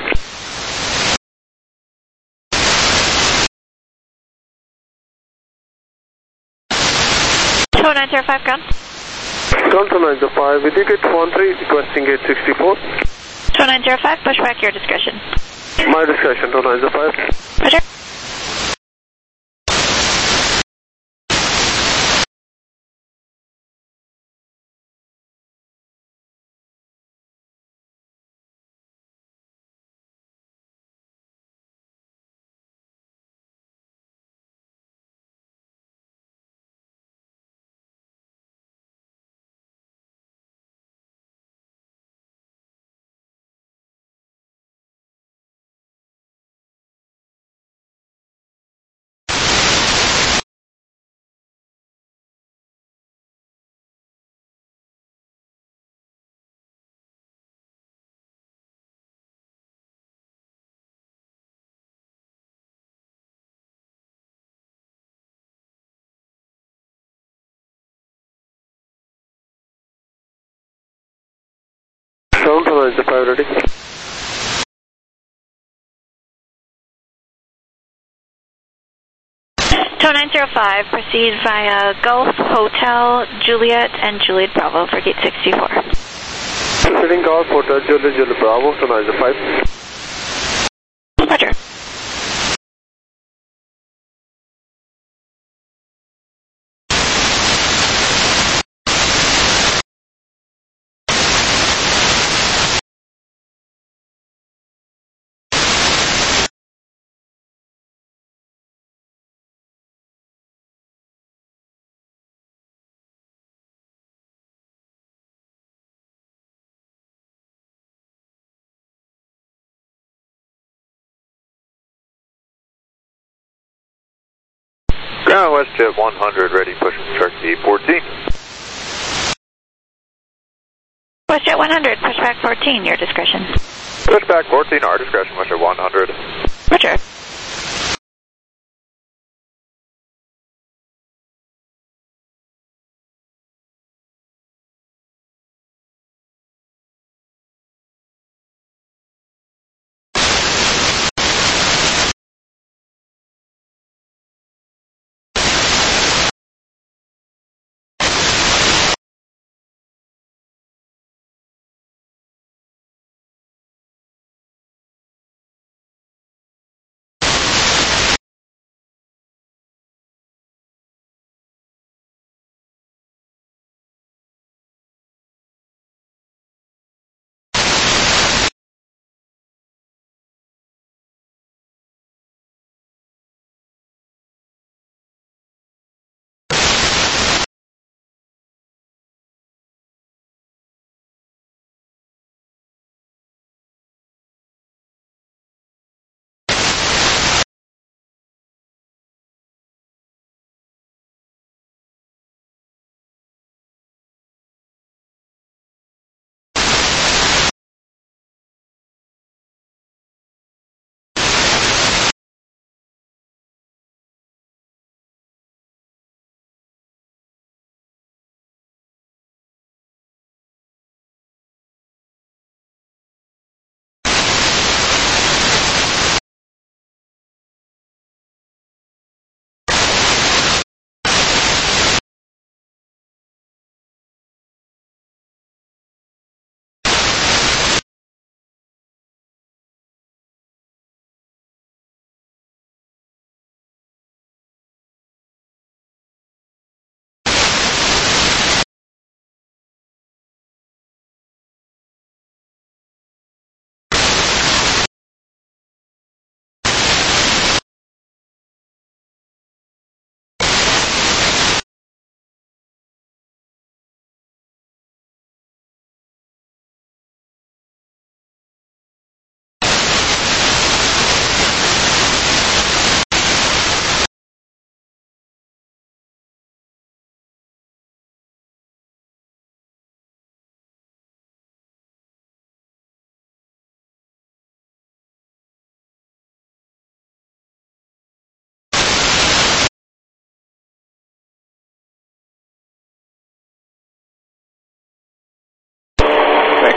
[SPEAKER 2] two nine zero five, ground.
[SPEAKER 9] Ground four nine zero five, with you gate one three, requesting gate sixty-four.
[SPEAKER 2] two nine zero five, push back your discretion.
[SPEAKER 9] My discretion, two nine zero five.
[SPEAKER 2] Roger.
[SPEAKER 9] Ground four nine zero five, ready.
[SPEAKER 2] two nine zero five, proceed via Gulf Hotel Juliet and Juliet Bravo for gate sixty-four.
[SPEAKER 9] Proceeding Golf Hotel Juliet Juliet Bravo, two nine zero five.
[SPEAKER 2] Roger.
[SPEAKER 8] Ground WestJet one hundred, ready, pushing Sharky fourteen.
[SPEAKER 2] WestJet one hundred, push back fourteen, your discretion.
[SPEAKER 8] Push back fourteen, our discretion, WestJet one hundred.
[SPEAKER 2] Roger.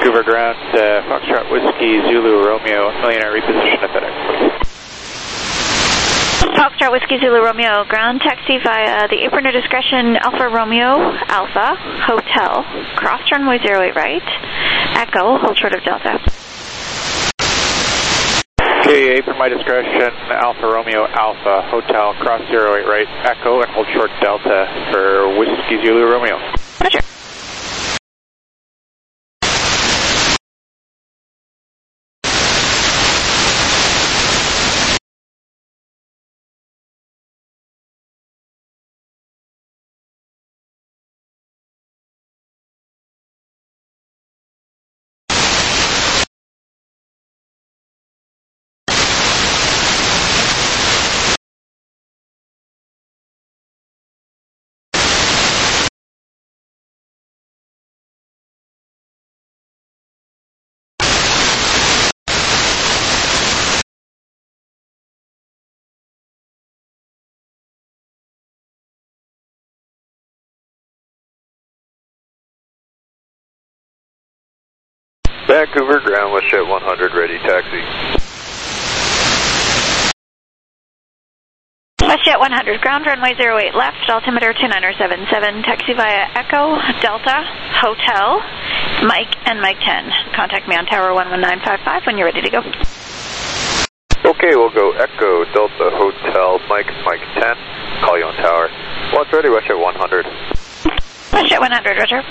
[SPEAKER 5] Vancouver ground, uh, Foxtrot Whiskey Zulu Romeo, Millionaire reposition at FedEx, please.
[SPEAKER 2] Foxtrot Whiskey Zulu Romeo, ground taxi via the apron of discretion, Alpha Romeo, Alpha, Hotel, cross runway zero eight right, Echo, hold short of Delta.
[SPEAKER 5] Okay, apron my discretion, Alpha Romeo, Alpha, Hotel, cross zero eight right, Echo, and hold short Delta for Whiskey Zulu Romeo.
[SPEAKER 2] Roger.
[SPEAKER 8] Vancouver ground, WestJet one hundred, ready taxi.
[SPEAKER 2] WestJet one hundred, ground runway zero eight left, altimeter two niner seven seven, taxi via Echo, Delta, Hotel, Mike, and Mike ten. Contact me on tower one one nine five five when you're ready to go.
[SPEAKER 8] Okay, we'll go Echo, Delta, Hotel, Mike, Mike ten. Call you on tower. Once ready, WestJet one hundred.
[SPEAKER 2] WestJet one hundred, roger.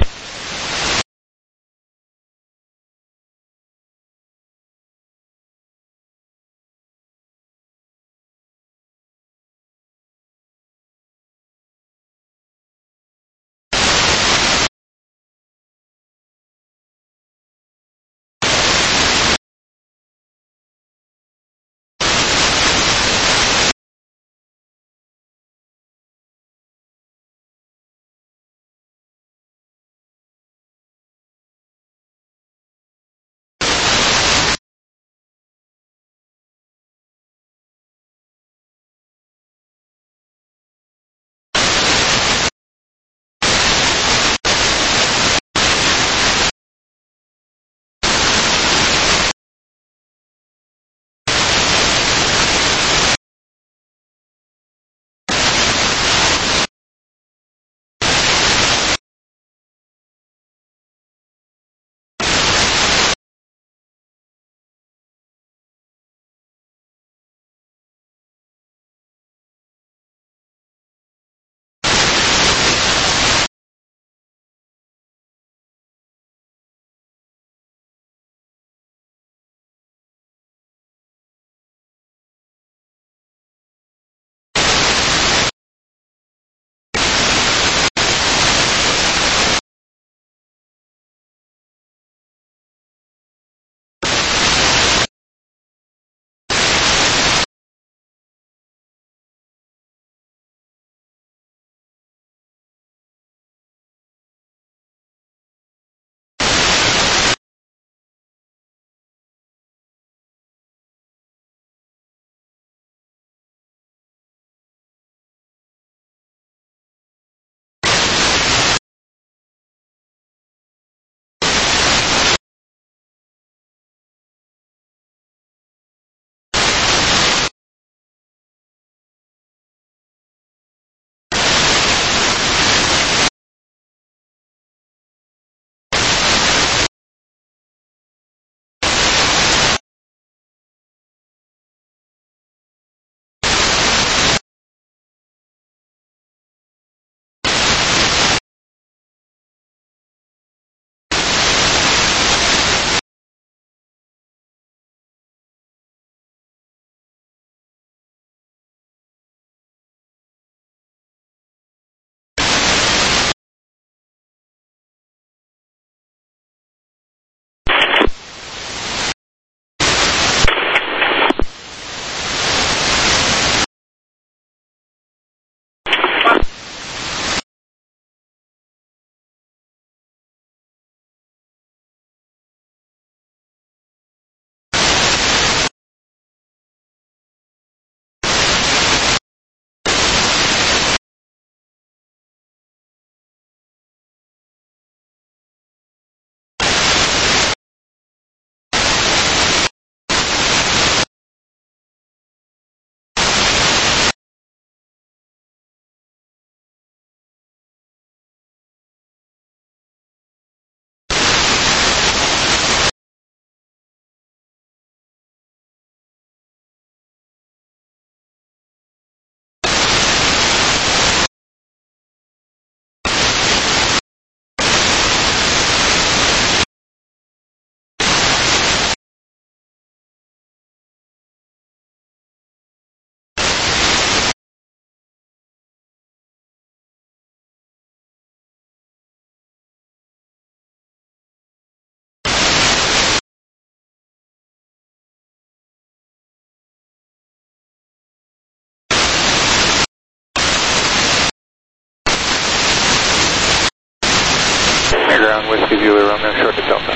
[SPEAKER 8] ground, Whiskey Zulu Romeo, short to Delta.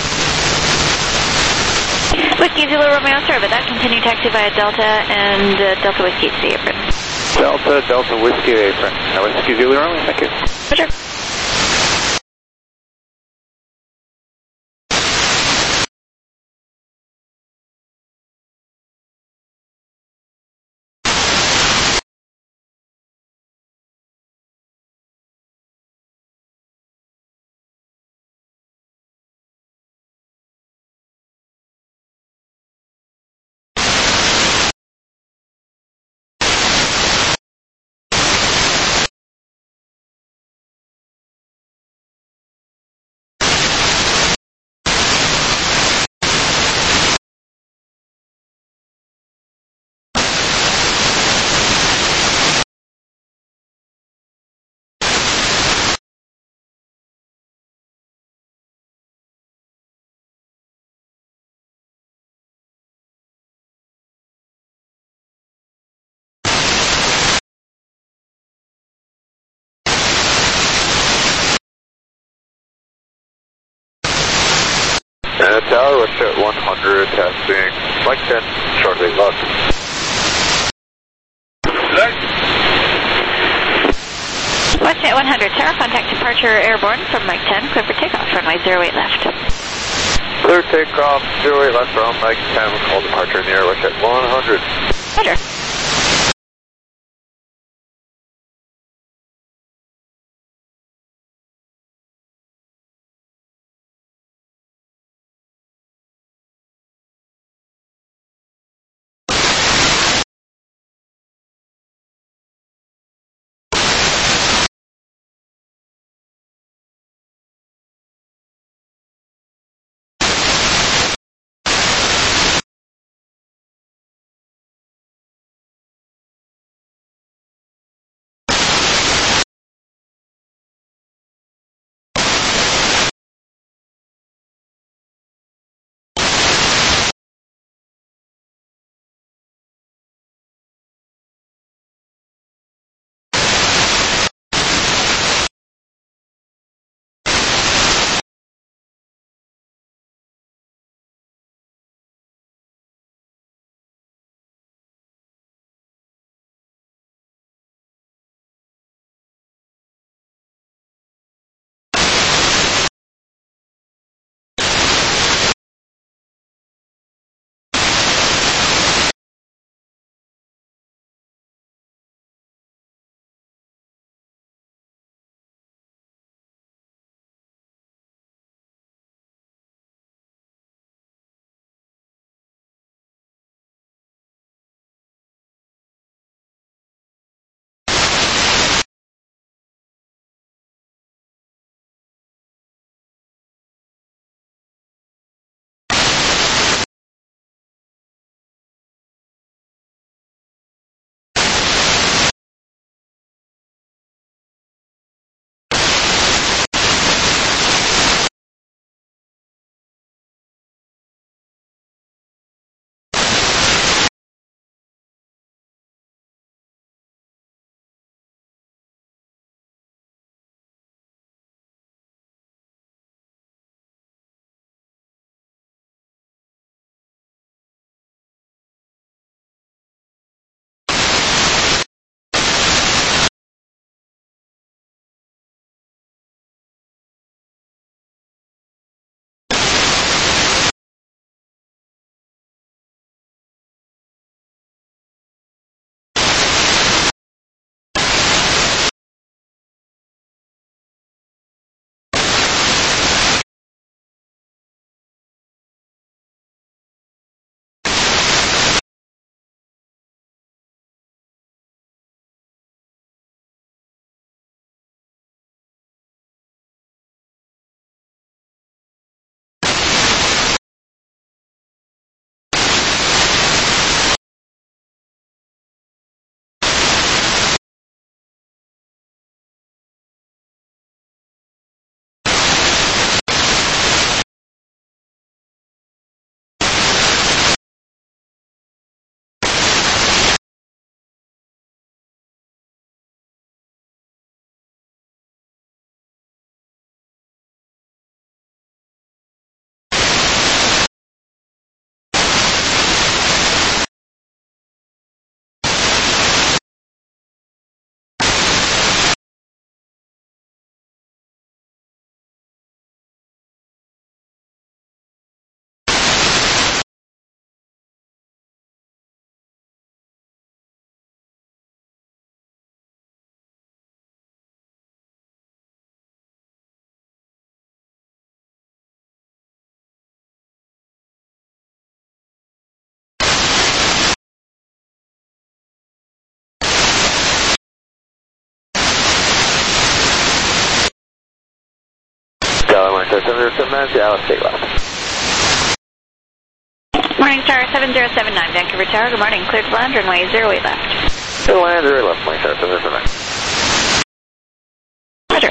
[SPEAKER 2] Whiskey Zulu Romeo, sorry about that. Continue taxi via Delta and uh, Delta Whiskey to the apron.
[SPEAKER 8] Delta, Delta Whiskey apron. Now Whiskey Zulu Romeo, thank you.
[SPEAKER 2] Roger.
[SPEAKER 8] Uh, tower, what's at one hundred, testing. Mike ten, shortly left.
[SPEAKER 2] West at one hundred, tower, contact departure airborne from Mike ten, clear for takeoff, runway zero eight left.
[SPEAKER 8] Clear takeoff, zero eight left from Mike ten, call departure in the air, West at one hundred.
[SPEAKER 2] Roger.
[SPEAKER 1] Morningstar seven zero seven nine, Dallas, take left.
[SPEAKER 2] Morningstar seven zero seven nine, Vancouver Tower. Good morning. Cleared to land, runway zero eight left.
[SPEAKER 1] Clear to land, zero left, Morningstar seven zero seven nine.
[SPEAKER 2] Roger.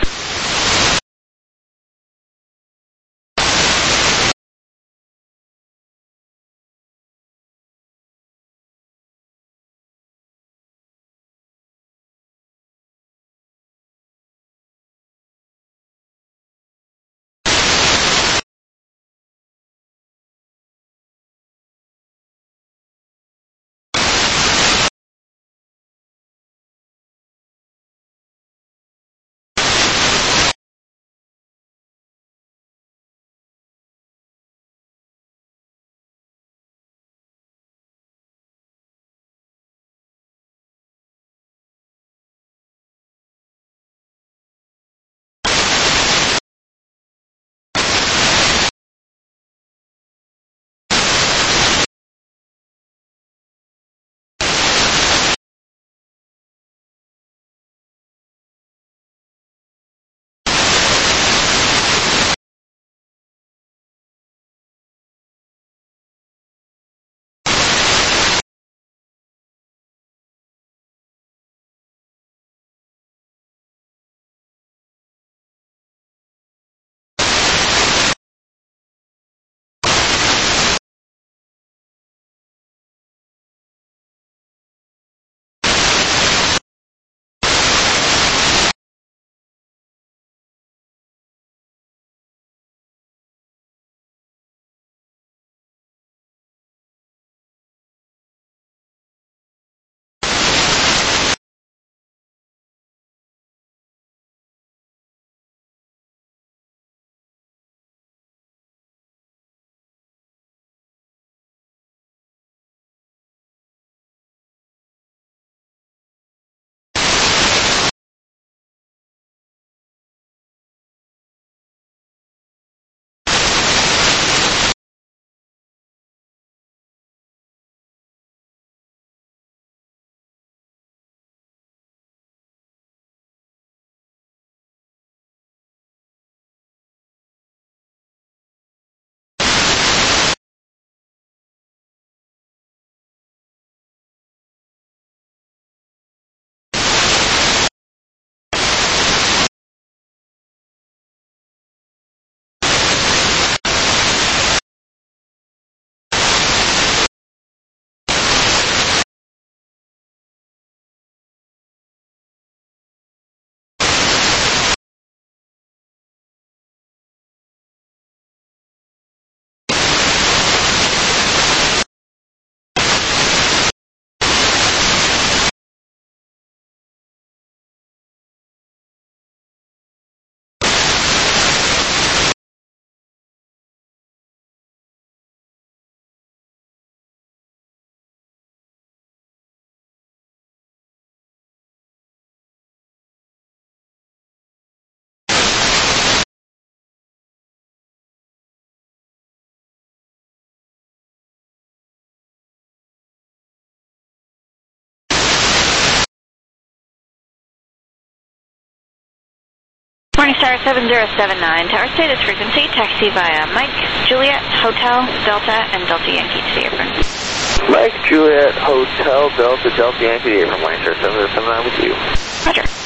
[SPEAKER 2] Morningstar seven zero seven nine, tower status frequency, taxi via Mike, Juliet, Hotel, Delta, and Delta Yankee to the apron.
[SPEAKER 1] Mike, Juliet, Hotel, Delta, Delta Yankee to the apron, Morningstar seven zero seven nine with you.
[SPEAKER 2] Roger.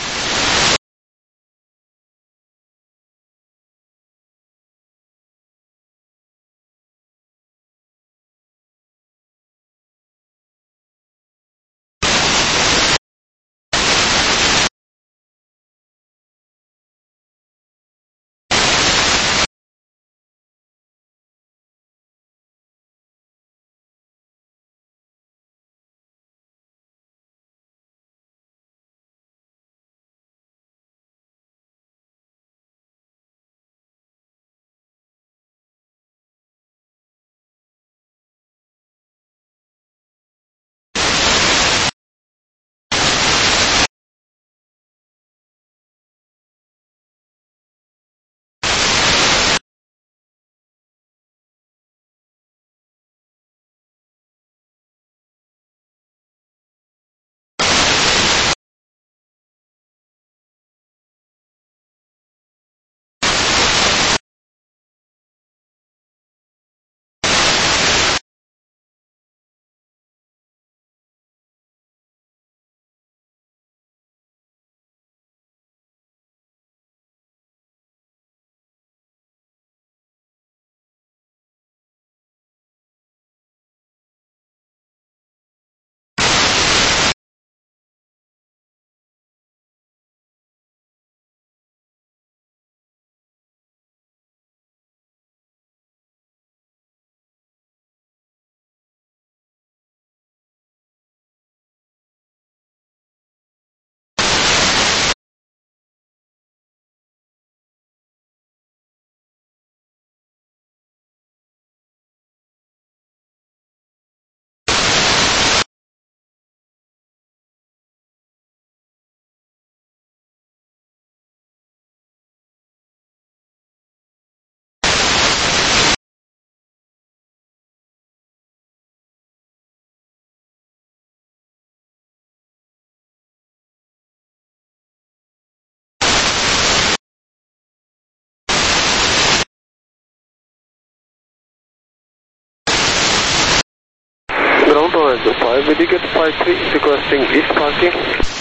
[SPEAKER 9] Nine five. Will you get five three requesting east parking?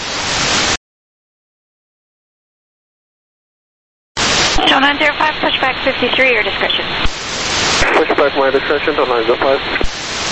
[SPEAKER 2] Show nine zero five, pushback fifty-three, your discretion.
[SPEAKER 9] Pushback my discretion to nine zero five.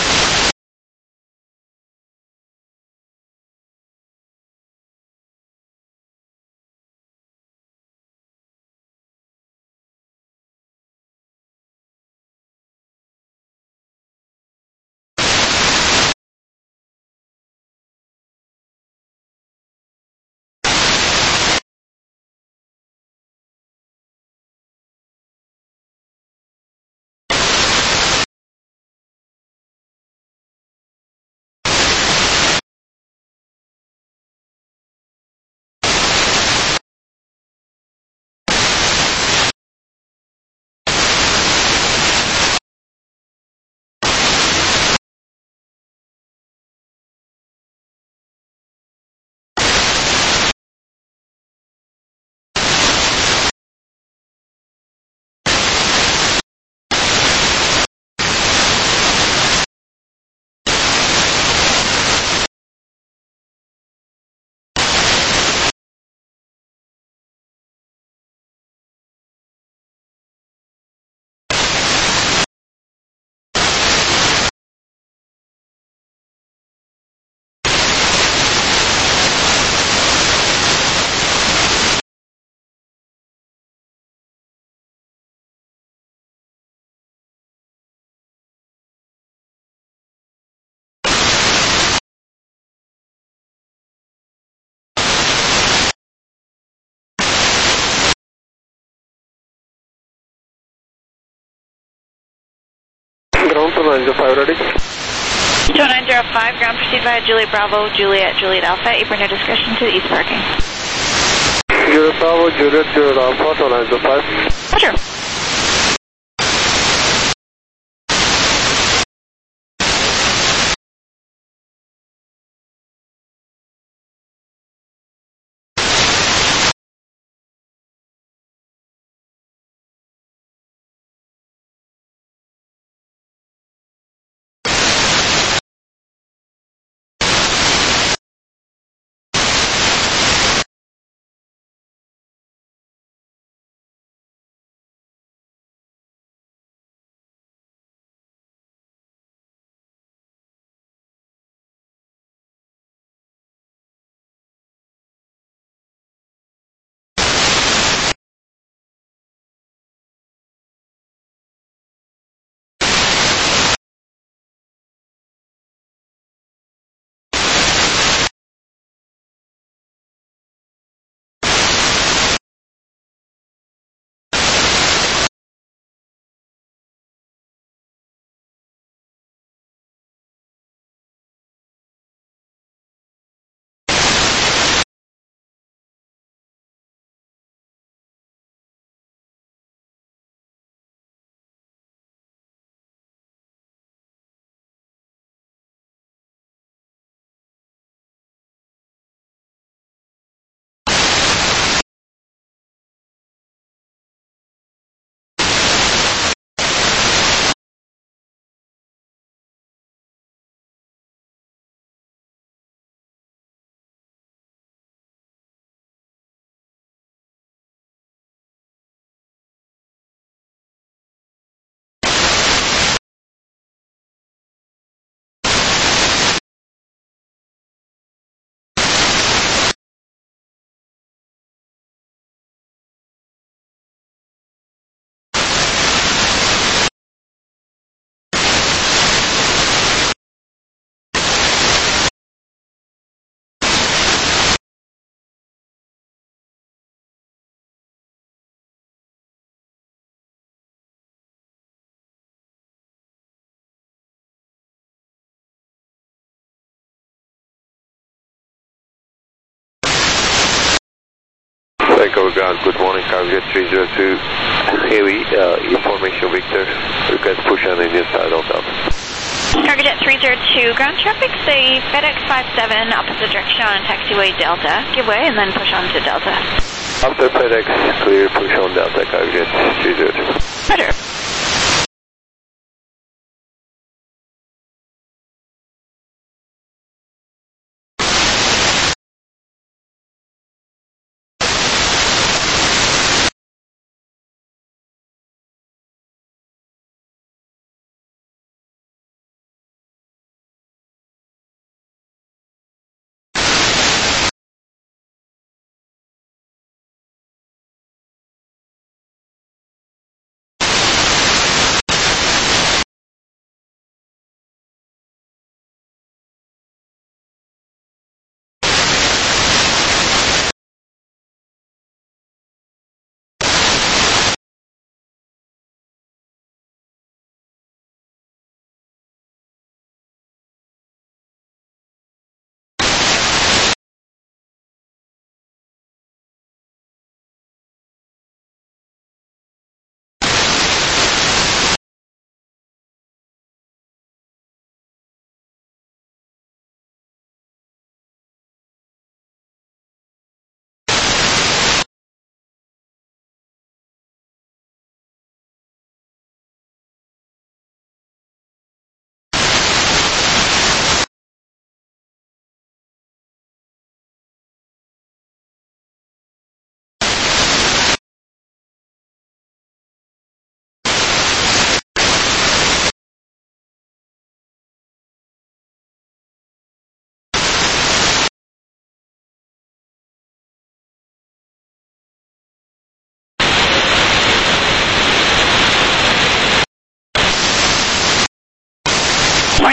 [SPEAKER 9] Ground to nine zero five, ready?
[SPEAKER 2] Show nine zero five, ground proceed via Juliet Bravo, Juliet, Juliet Alpha, apron your discretion to the east parking.
[SPEAKER 9] Juliet Bravo, Juliet, Juliet Alpha to nine zero five.
[SPEAKER 2] Roger.
[SPEAKER 8] Vancouver Ground, good morning, Cargo three zero two, Heavy, uh, information Victor, request push on Indian side of Delta.
[SPEAKER 2] Cargojet three zero two, ground traffic, say FedEx five seven, opposite direction on taxiway Delta. Give way and then push on to Delta.
[SPEAKER 8] After FedEx, clear, push on Delta, Cargojet three zero two.
[SPEAKER 2] Roger.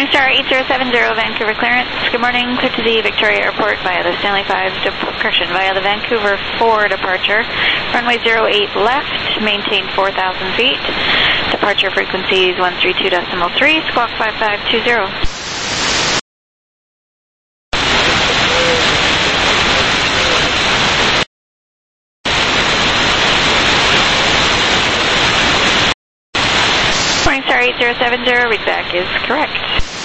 [SPEAKER 2] Morningstar eight zero seven zero, Vancouver clearance. Good morning, clear to the Victoria Airport via the Stanley five, correction, via the Vancouver four departure. Runway zero eight left, maintain four thousand feet. Departure frequencies one three two point three, squawk five five two zero. Morningstar eight zero seven zero, readback is correct.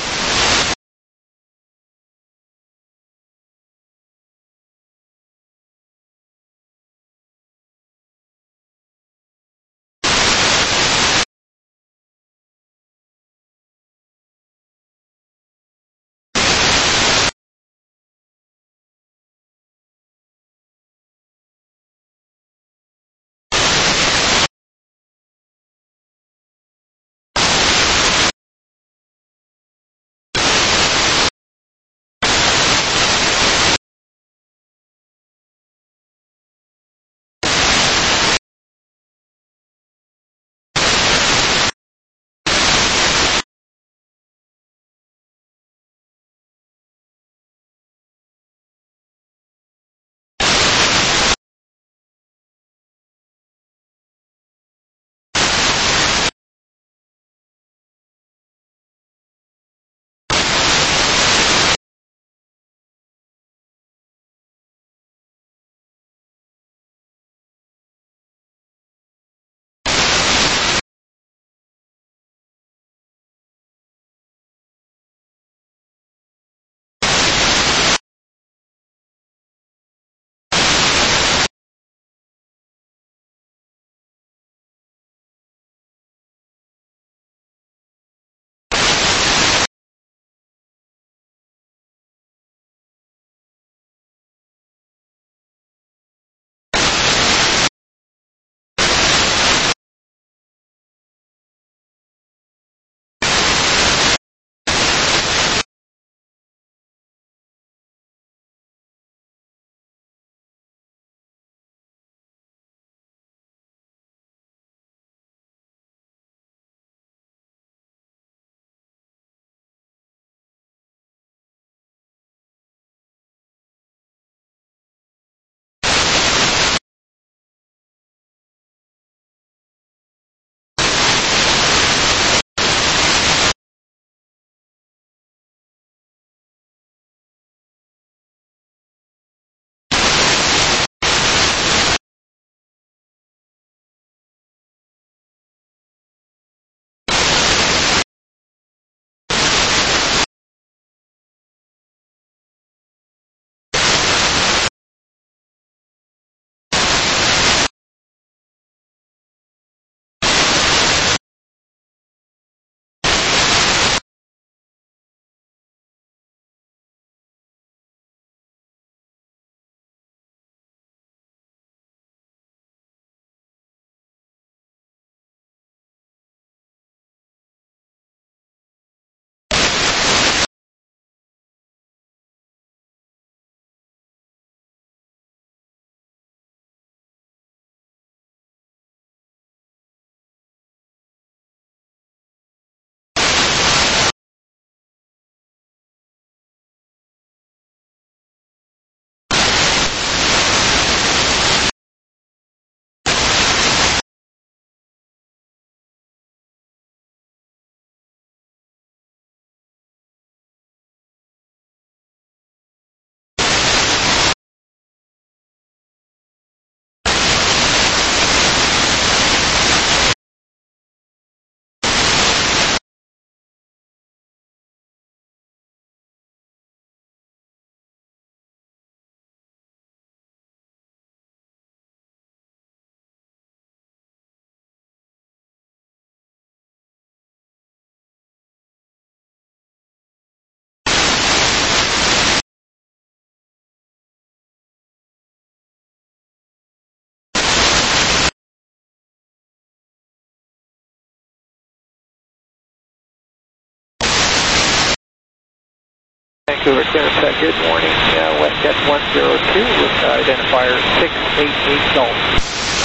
[SPEAKER 10] Vancouver clearance, good morning. Uh, WestJet one zero two with uh, identifier six eight eight Golf.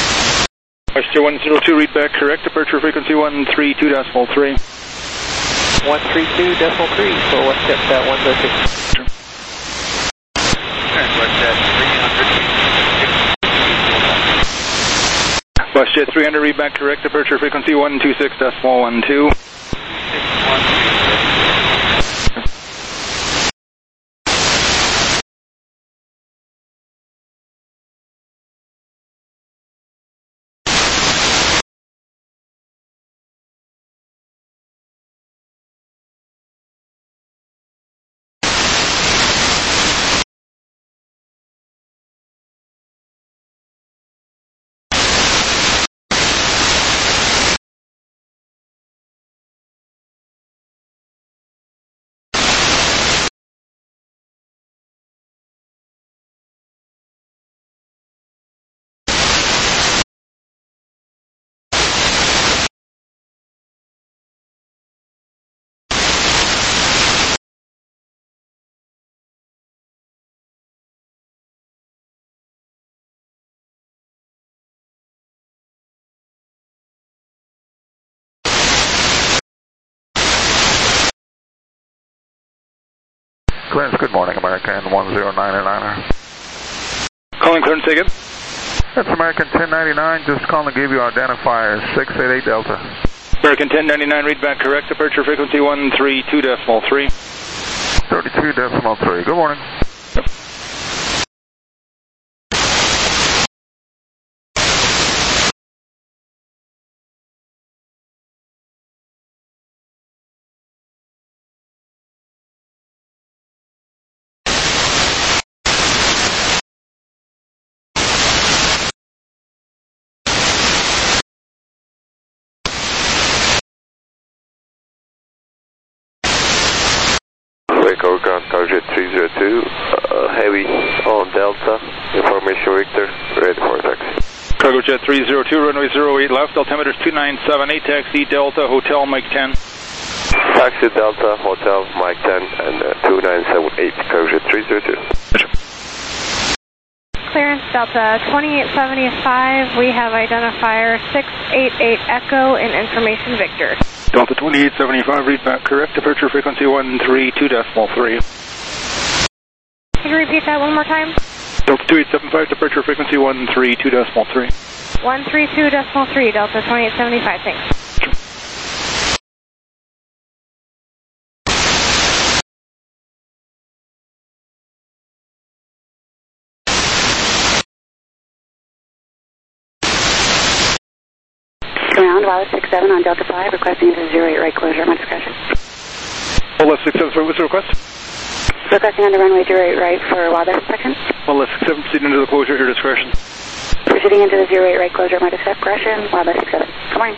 [SPEAKER 11] WestJet one zero two, read back correct, departure frequency one three two point three.
[SPEAKER 10] one three two decimal three for WestJet uh, one zero two.
[SPEAKER 11] WestJet three hundred.
[SPEAKER 12] WestJet three hundred, read back correct, departure frequency one two six decimal one two.
[SPEAKER 7] Clearance, good morning, American one zero nine niner.
[SPEAKER 12] Calling clearance again.
[SPEAKER 7] That's American ten ninety-nine, just calling to give you our identifier, six eight eight Delta.
[SPEAKER 12] American ten ninety-nine, read back correct, departure frequency one three two decimal three.
[SPEAKER 7] thirty-two decimal three, good morning.
[SPEAKER 12] Yep.
[SPEAKER 8] Waco, ground target three zero two, uh, heavy on Delta, information Victor, ready for taxi.
[SPEAKER 12] Cargo Jet three zero two, runway zero eight left, altimeter two nine seven eight, taxi Delta, Hotel Mike ten.
[SPEAKER 8] Taxi Delta, Hotel Mike ten, and uh, two nine seven eight, Cargo Jet three zero two.
[SPEAKER 13] Clearance Delta twenty-eight seventy-five, we have identifier six eight eight Echo and information Victor.
[SPEAKER 12] Delta twenty-eight seventy-five, read back correct, departure frequency one three two decimal three.
[SPEAKER 13] Can you repeat that one more time?
[SPEAKER 12] Delta two eight seven five, departure frequency one three two decimal three.
[SPEAKER 13] one three two decimal three, Delta twenty-eight seventy-five, thanks.
[SPEAKER 14] Ground, Wallet six seven on Delta five, requesting into zero eight right closure, my discretion.
[SPEAKER 12] Wallet six seven, what's the request?
[SPEAKER 14] Requesting on the runway zero eight right for weather inspection.
[SPEAKER 12] Wallet six seven, proceeding into the closure, your discretion.
[SPEAKER 14] Proceeding into the zero eight right closure, my discretion, Wallet six seven. Good morning.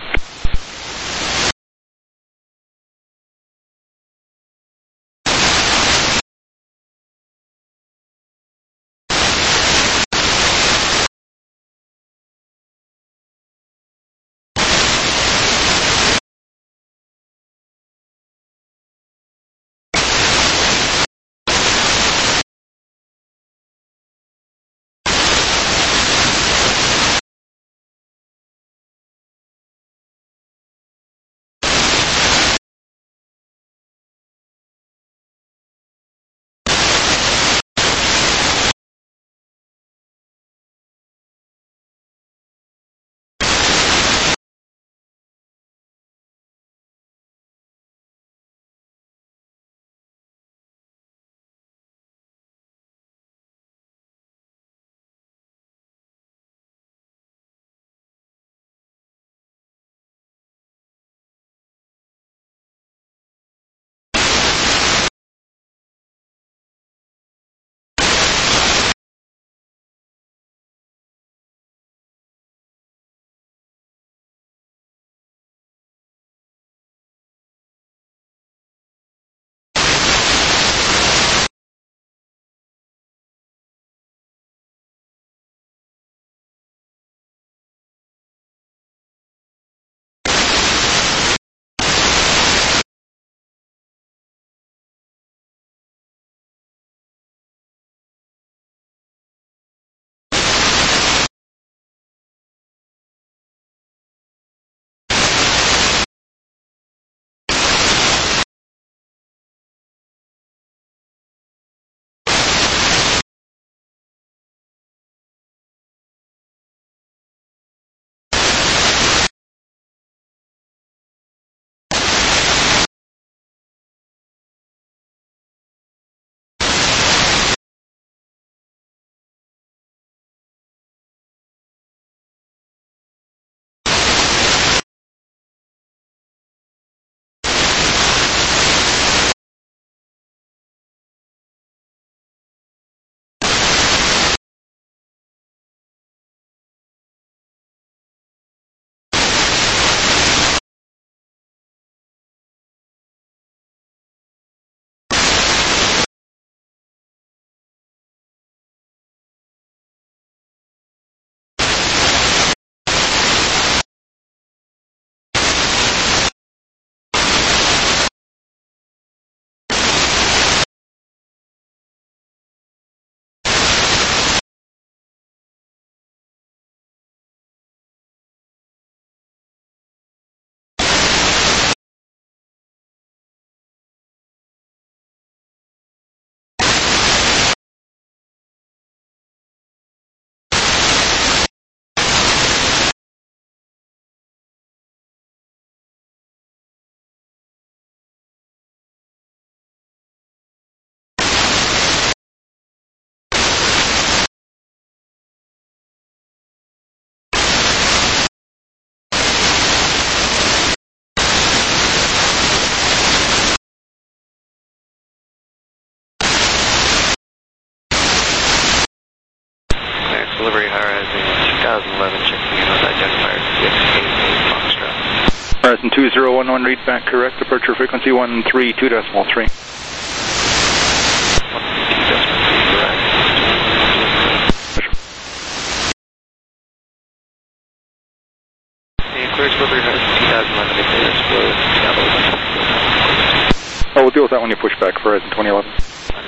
[SPEAKER 12] Horizon two zero one one, read back correct. Departure frequency one three two decimal three. Oh, we'll deal with that when you push back for Horizon twenty eleven.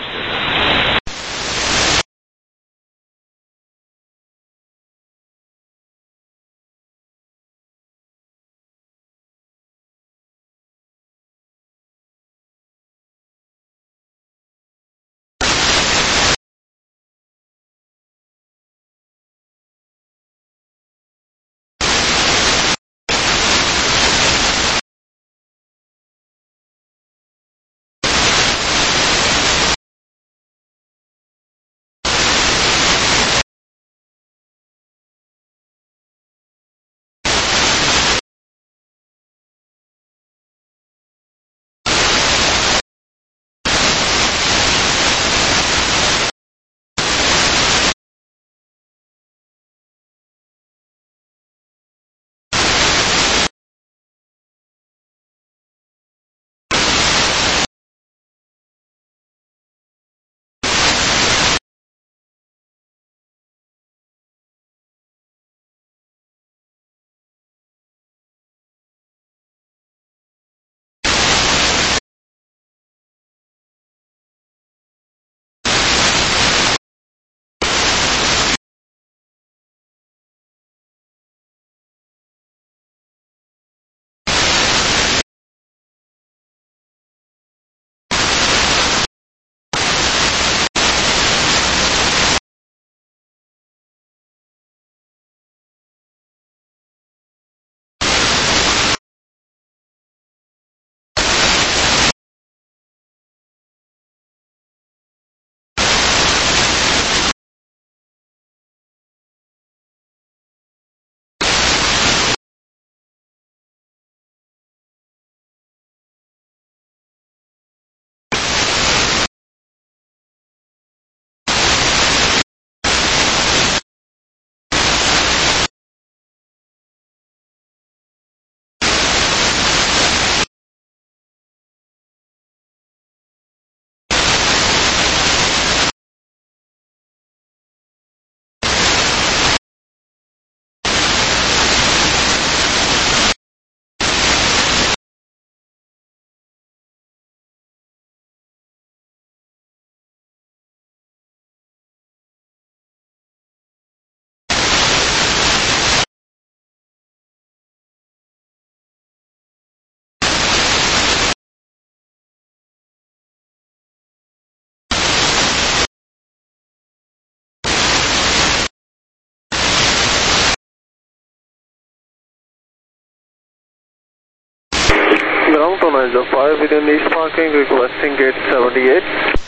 [SPEAKER 9] Ground to nine zero five within east parking, requesting gate seventy-eight.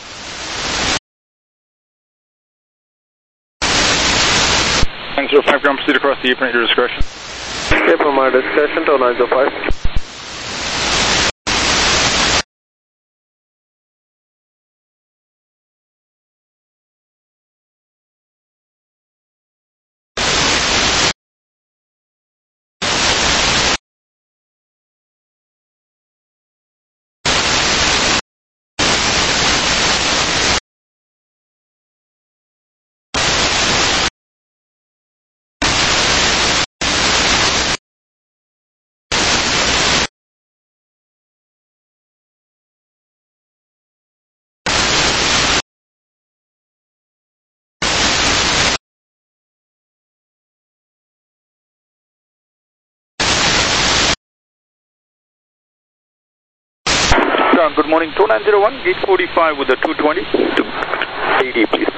[SPEAKER 12] nine zero five, ground, proceed across the apron at your discretion.
[SPEAKER 9] Okay, for my discretion to nine zero five.
[SPEAKER 12] Good morning, two nine zero one, gate forty-five with the two twenty to A D, please.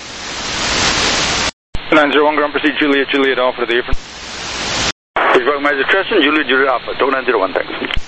[SPEAKER 12] two nine zero one, ground, proceed Juliet, Juliet Alpha to the apron.
[SPEAKER 15] Pushback my discretion, Juliet, Juliet Alpha, two nine zero one, thanks.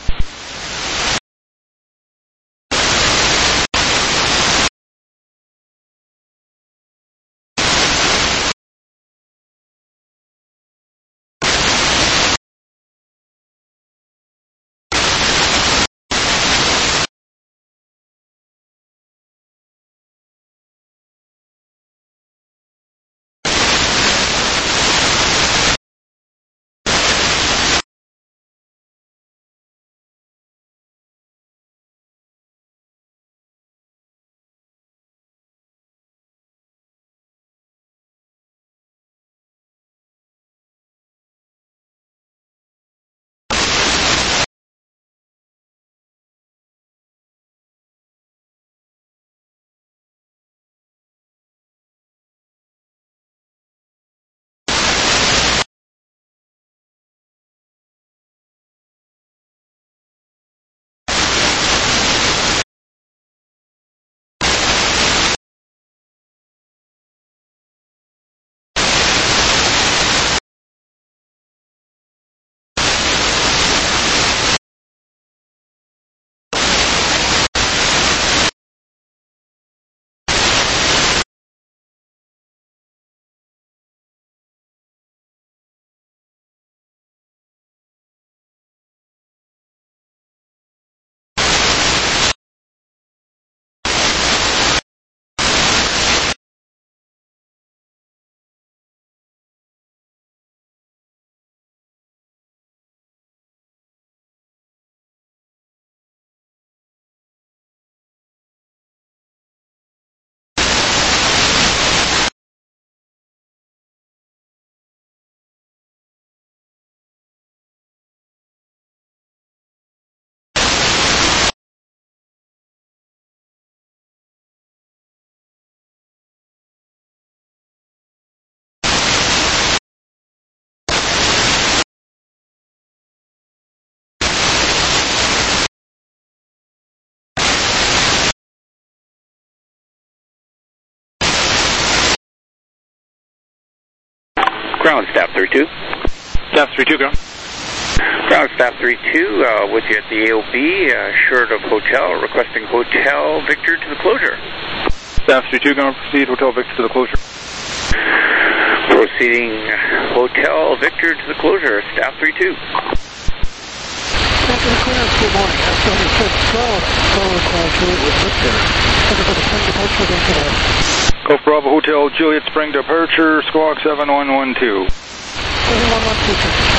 [SPEAKER 3] Ground Staff three two.
[SPEAKER 12] Staff three two, go.
[SPEAKER 3] Ground Staff three two, uh, with you at the A O B, uh, short of Hotel, requesting Hotel Victor to the closure.
[SPEAKER 12] Staff three two, going to proceed Hotel Victor to the closure.
[SPEAKER 3] Proceeding Hotel Victor to the closure, Staff three two.
[SPEAKER 7] Thank you for clearance. Good morning. F seventy-six, Golf, Golf, Juliet with Victor. Thank you for the spring departure. Thank you.
[SPEAKER 12] Golf Bravo Hotel Juliet spring departure, squawk seven one one two.
[SPEAKER 7] seven one one two, sir.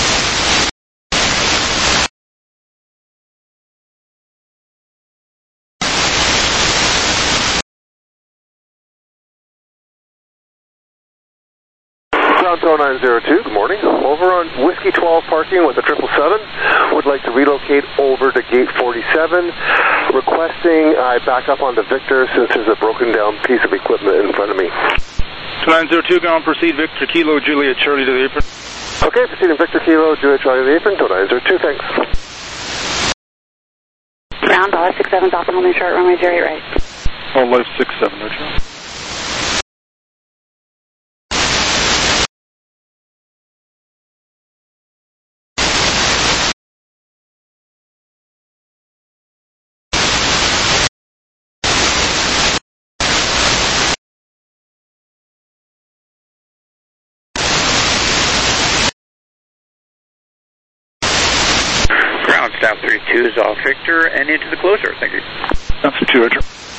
[SPEAKER 9] Ground Tower nine zero two, good morning. Over on Whiskey twelve parking with a triple seven. Would like to relocate over to gate forty-seven. Requesting I back up onto Victor since there's a broken down piece of equipment in front of me.
[SPEAKER 12] nine zero two, going to proceed Victor Kilo Juliet Charlie to the apron.
[SPEAKER 9] Okay, proceeding Victor Kilo Juliet Charlie to the apron. Tower nine zero two, thanks.
[SPEAKER 14] Ground, all six seven, off and holding short, runway zero eight right.
[SPEAKER 12] All life six seven, Roger.
[SPEAKER 3] Ground Staff three two is off Victor and into the closer. Thank you.
[SPEAKER 12] Staff three two, Roger.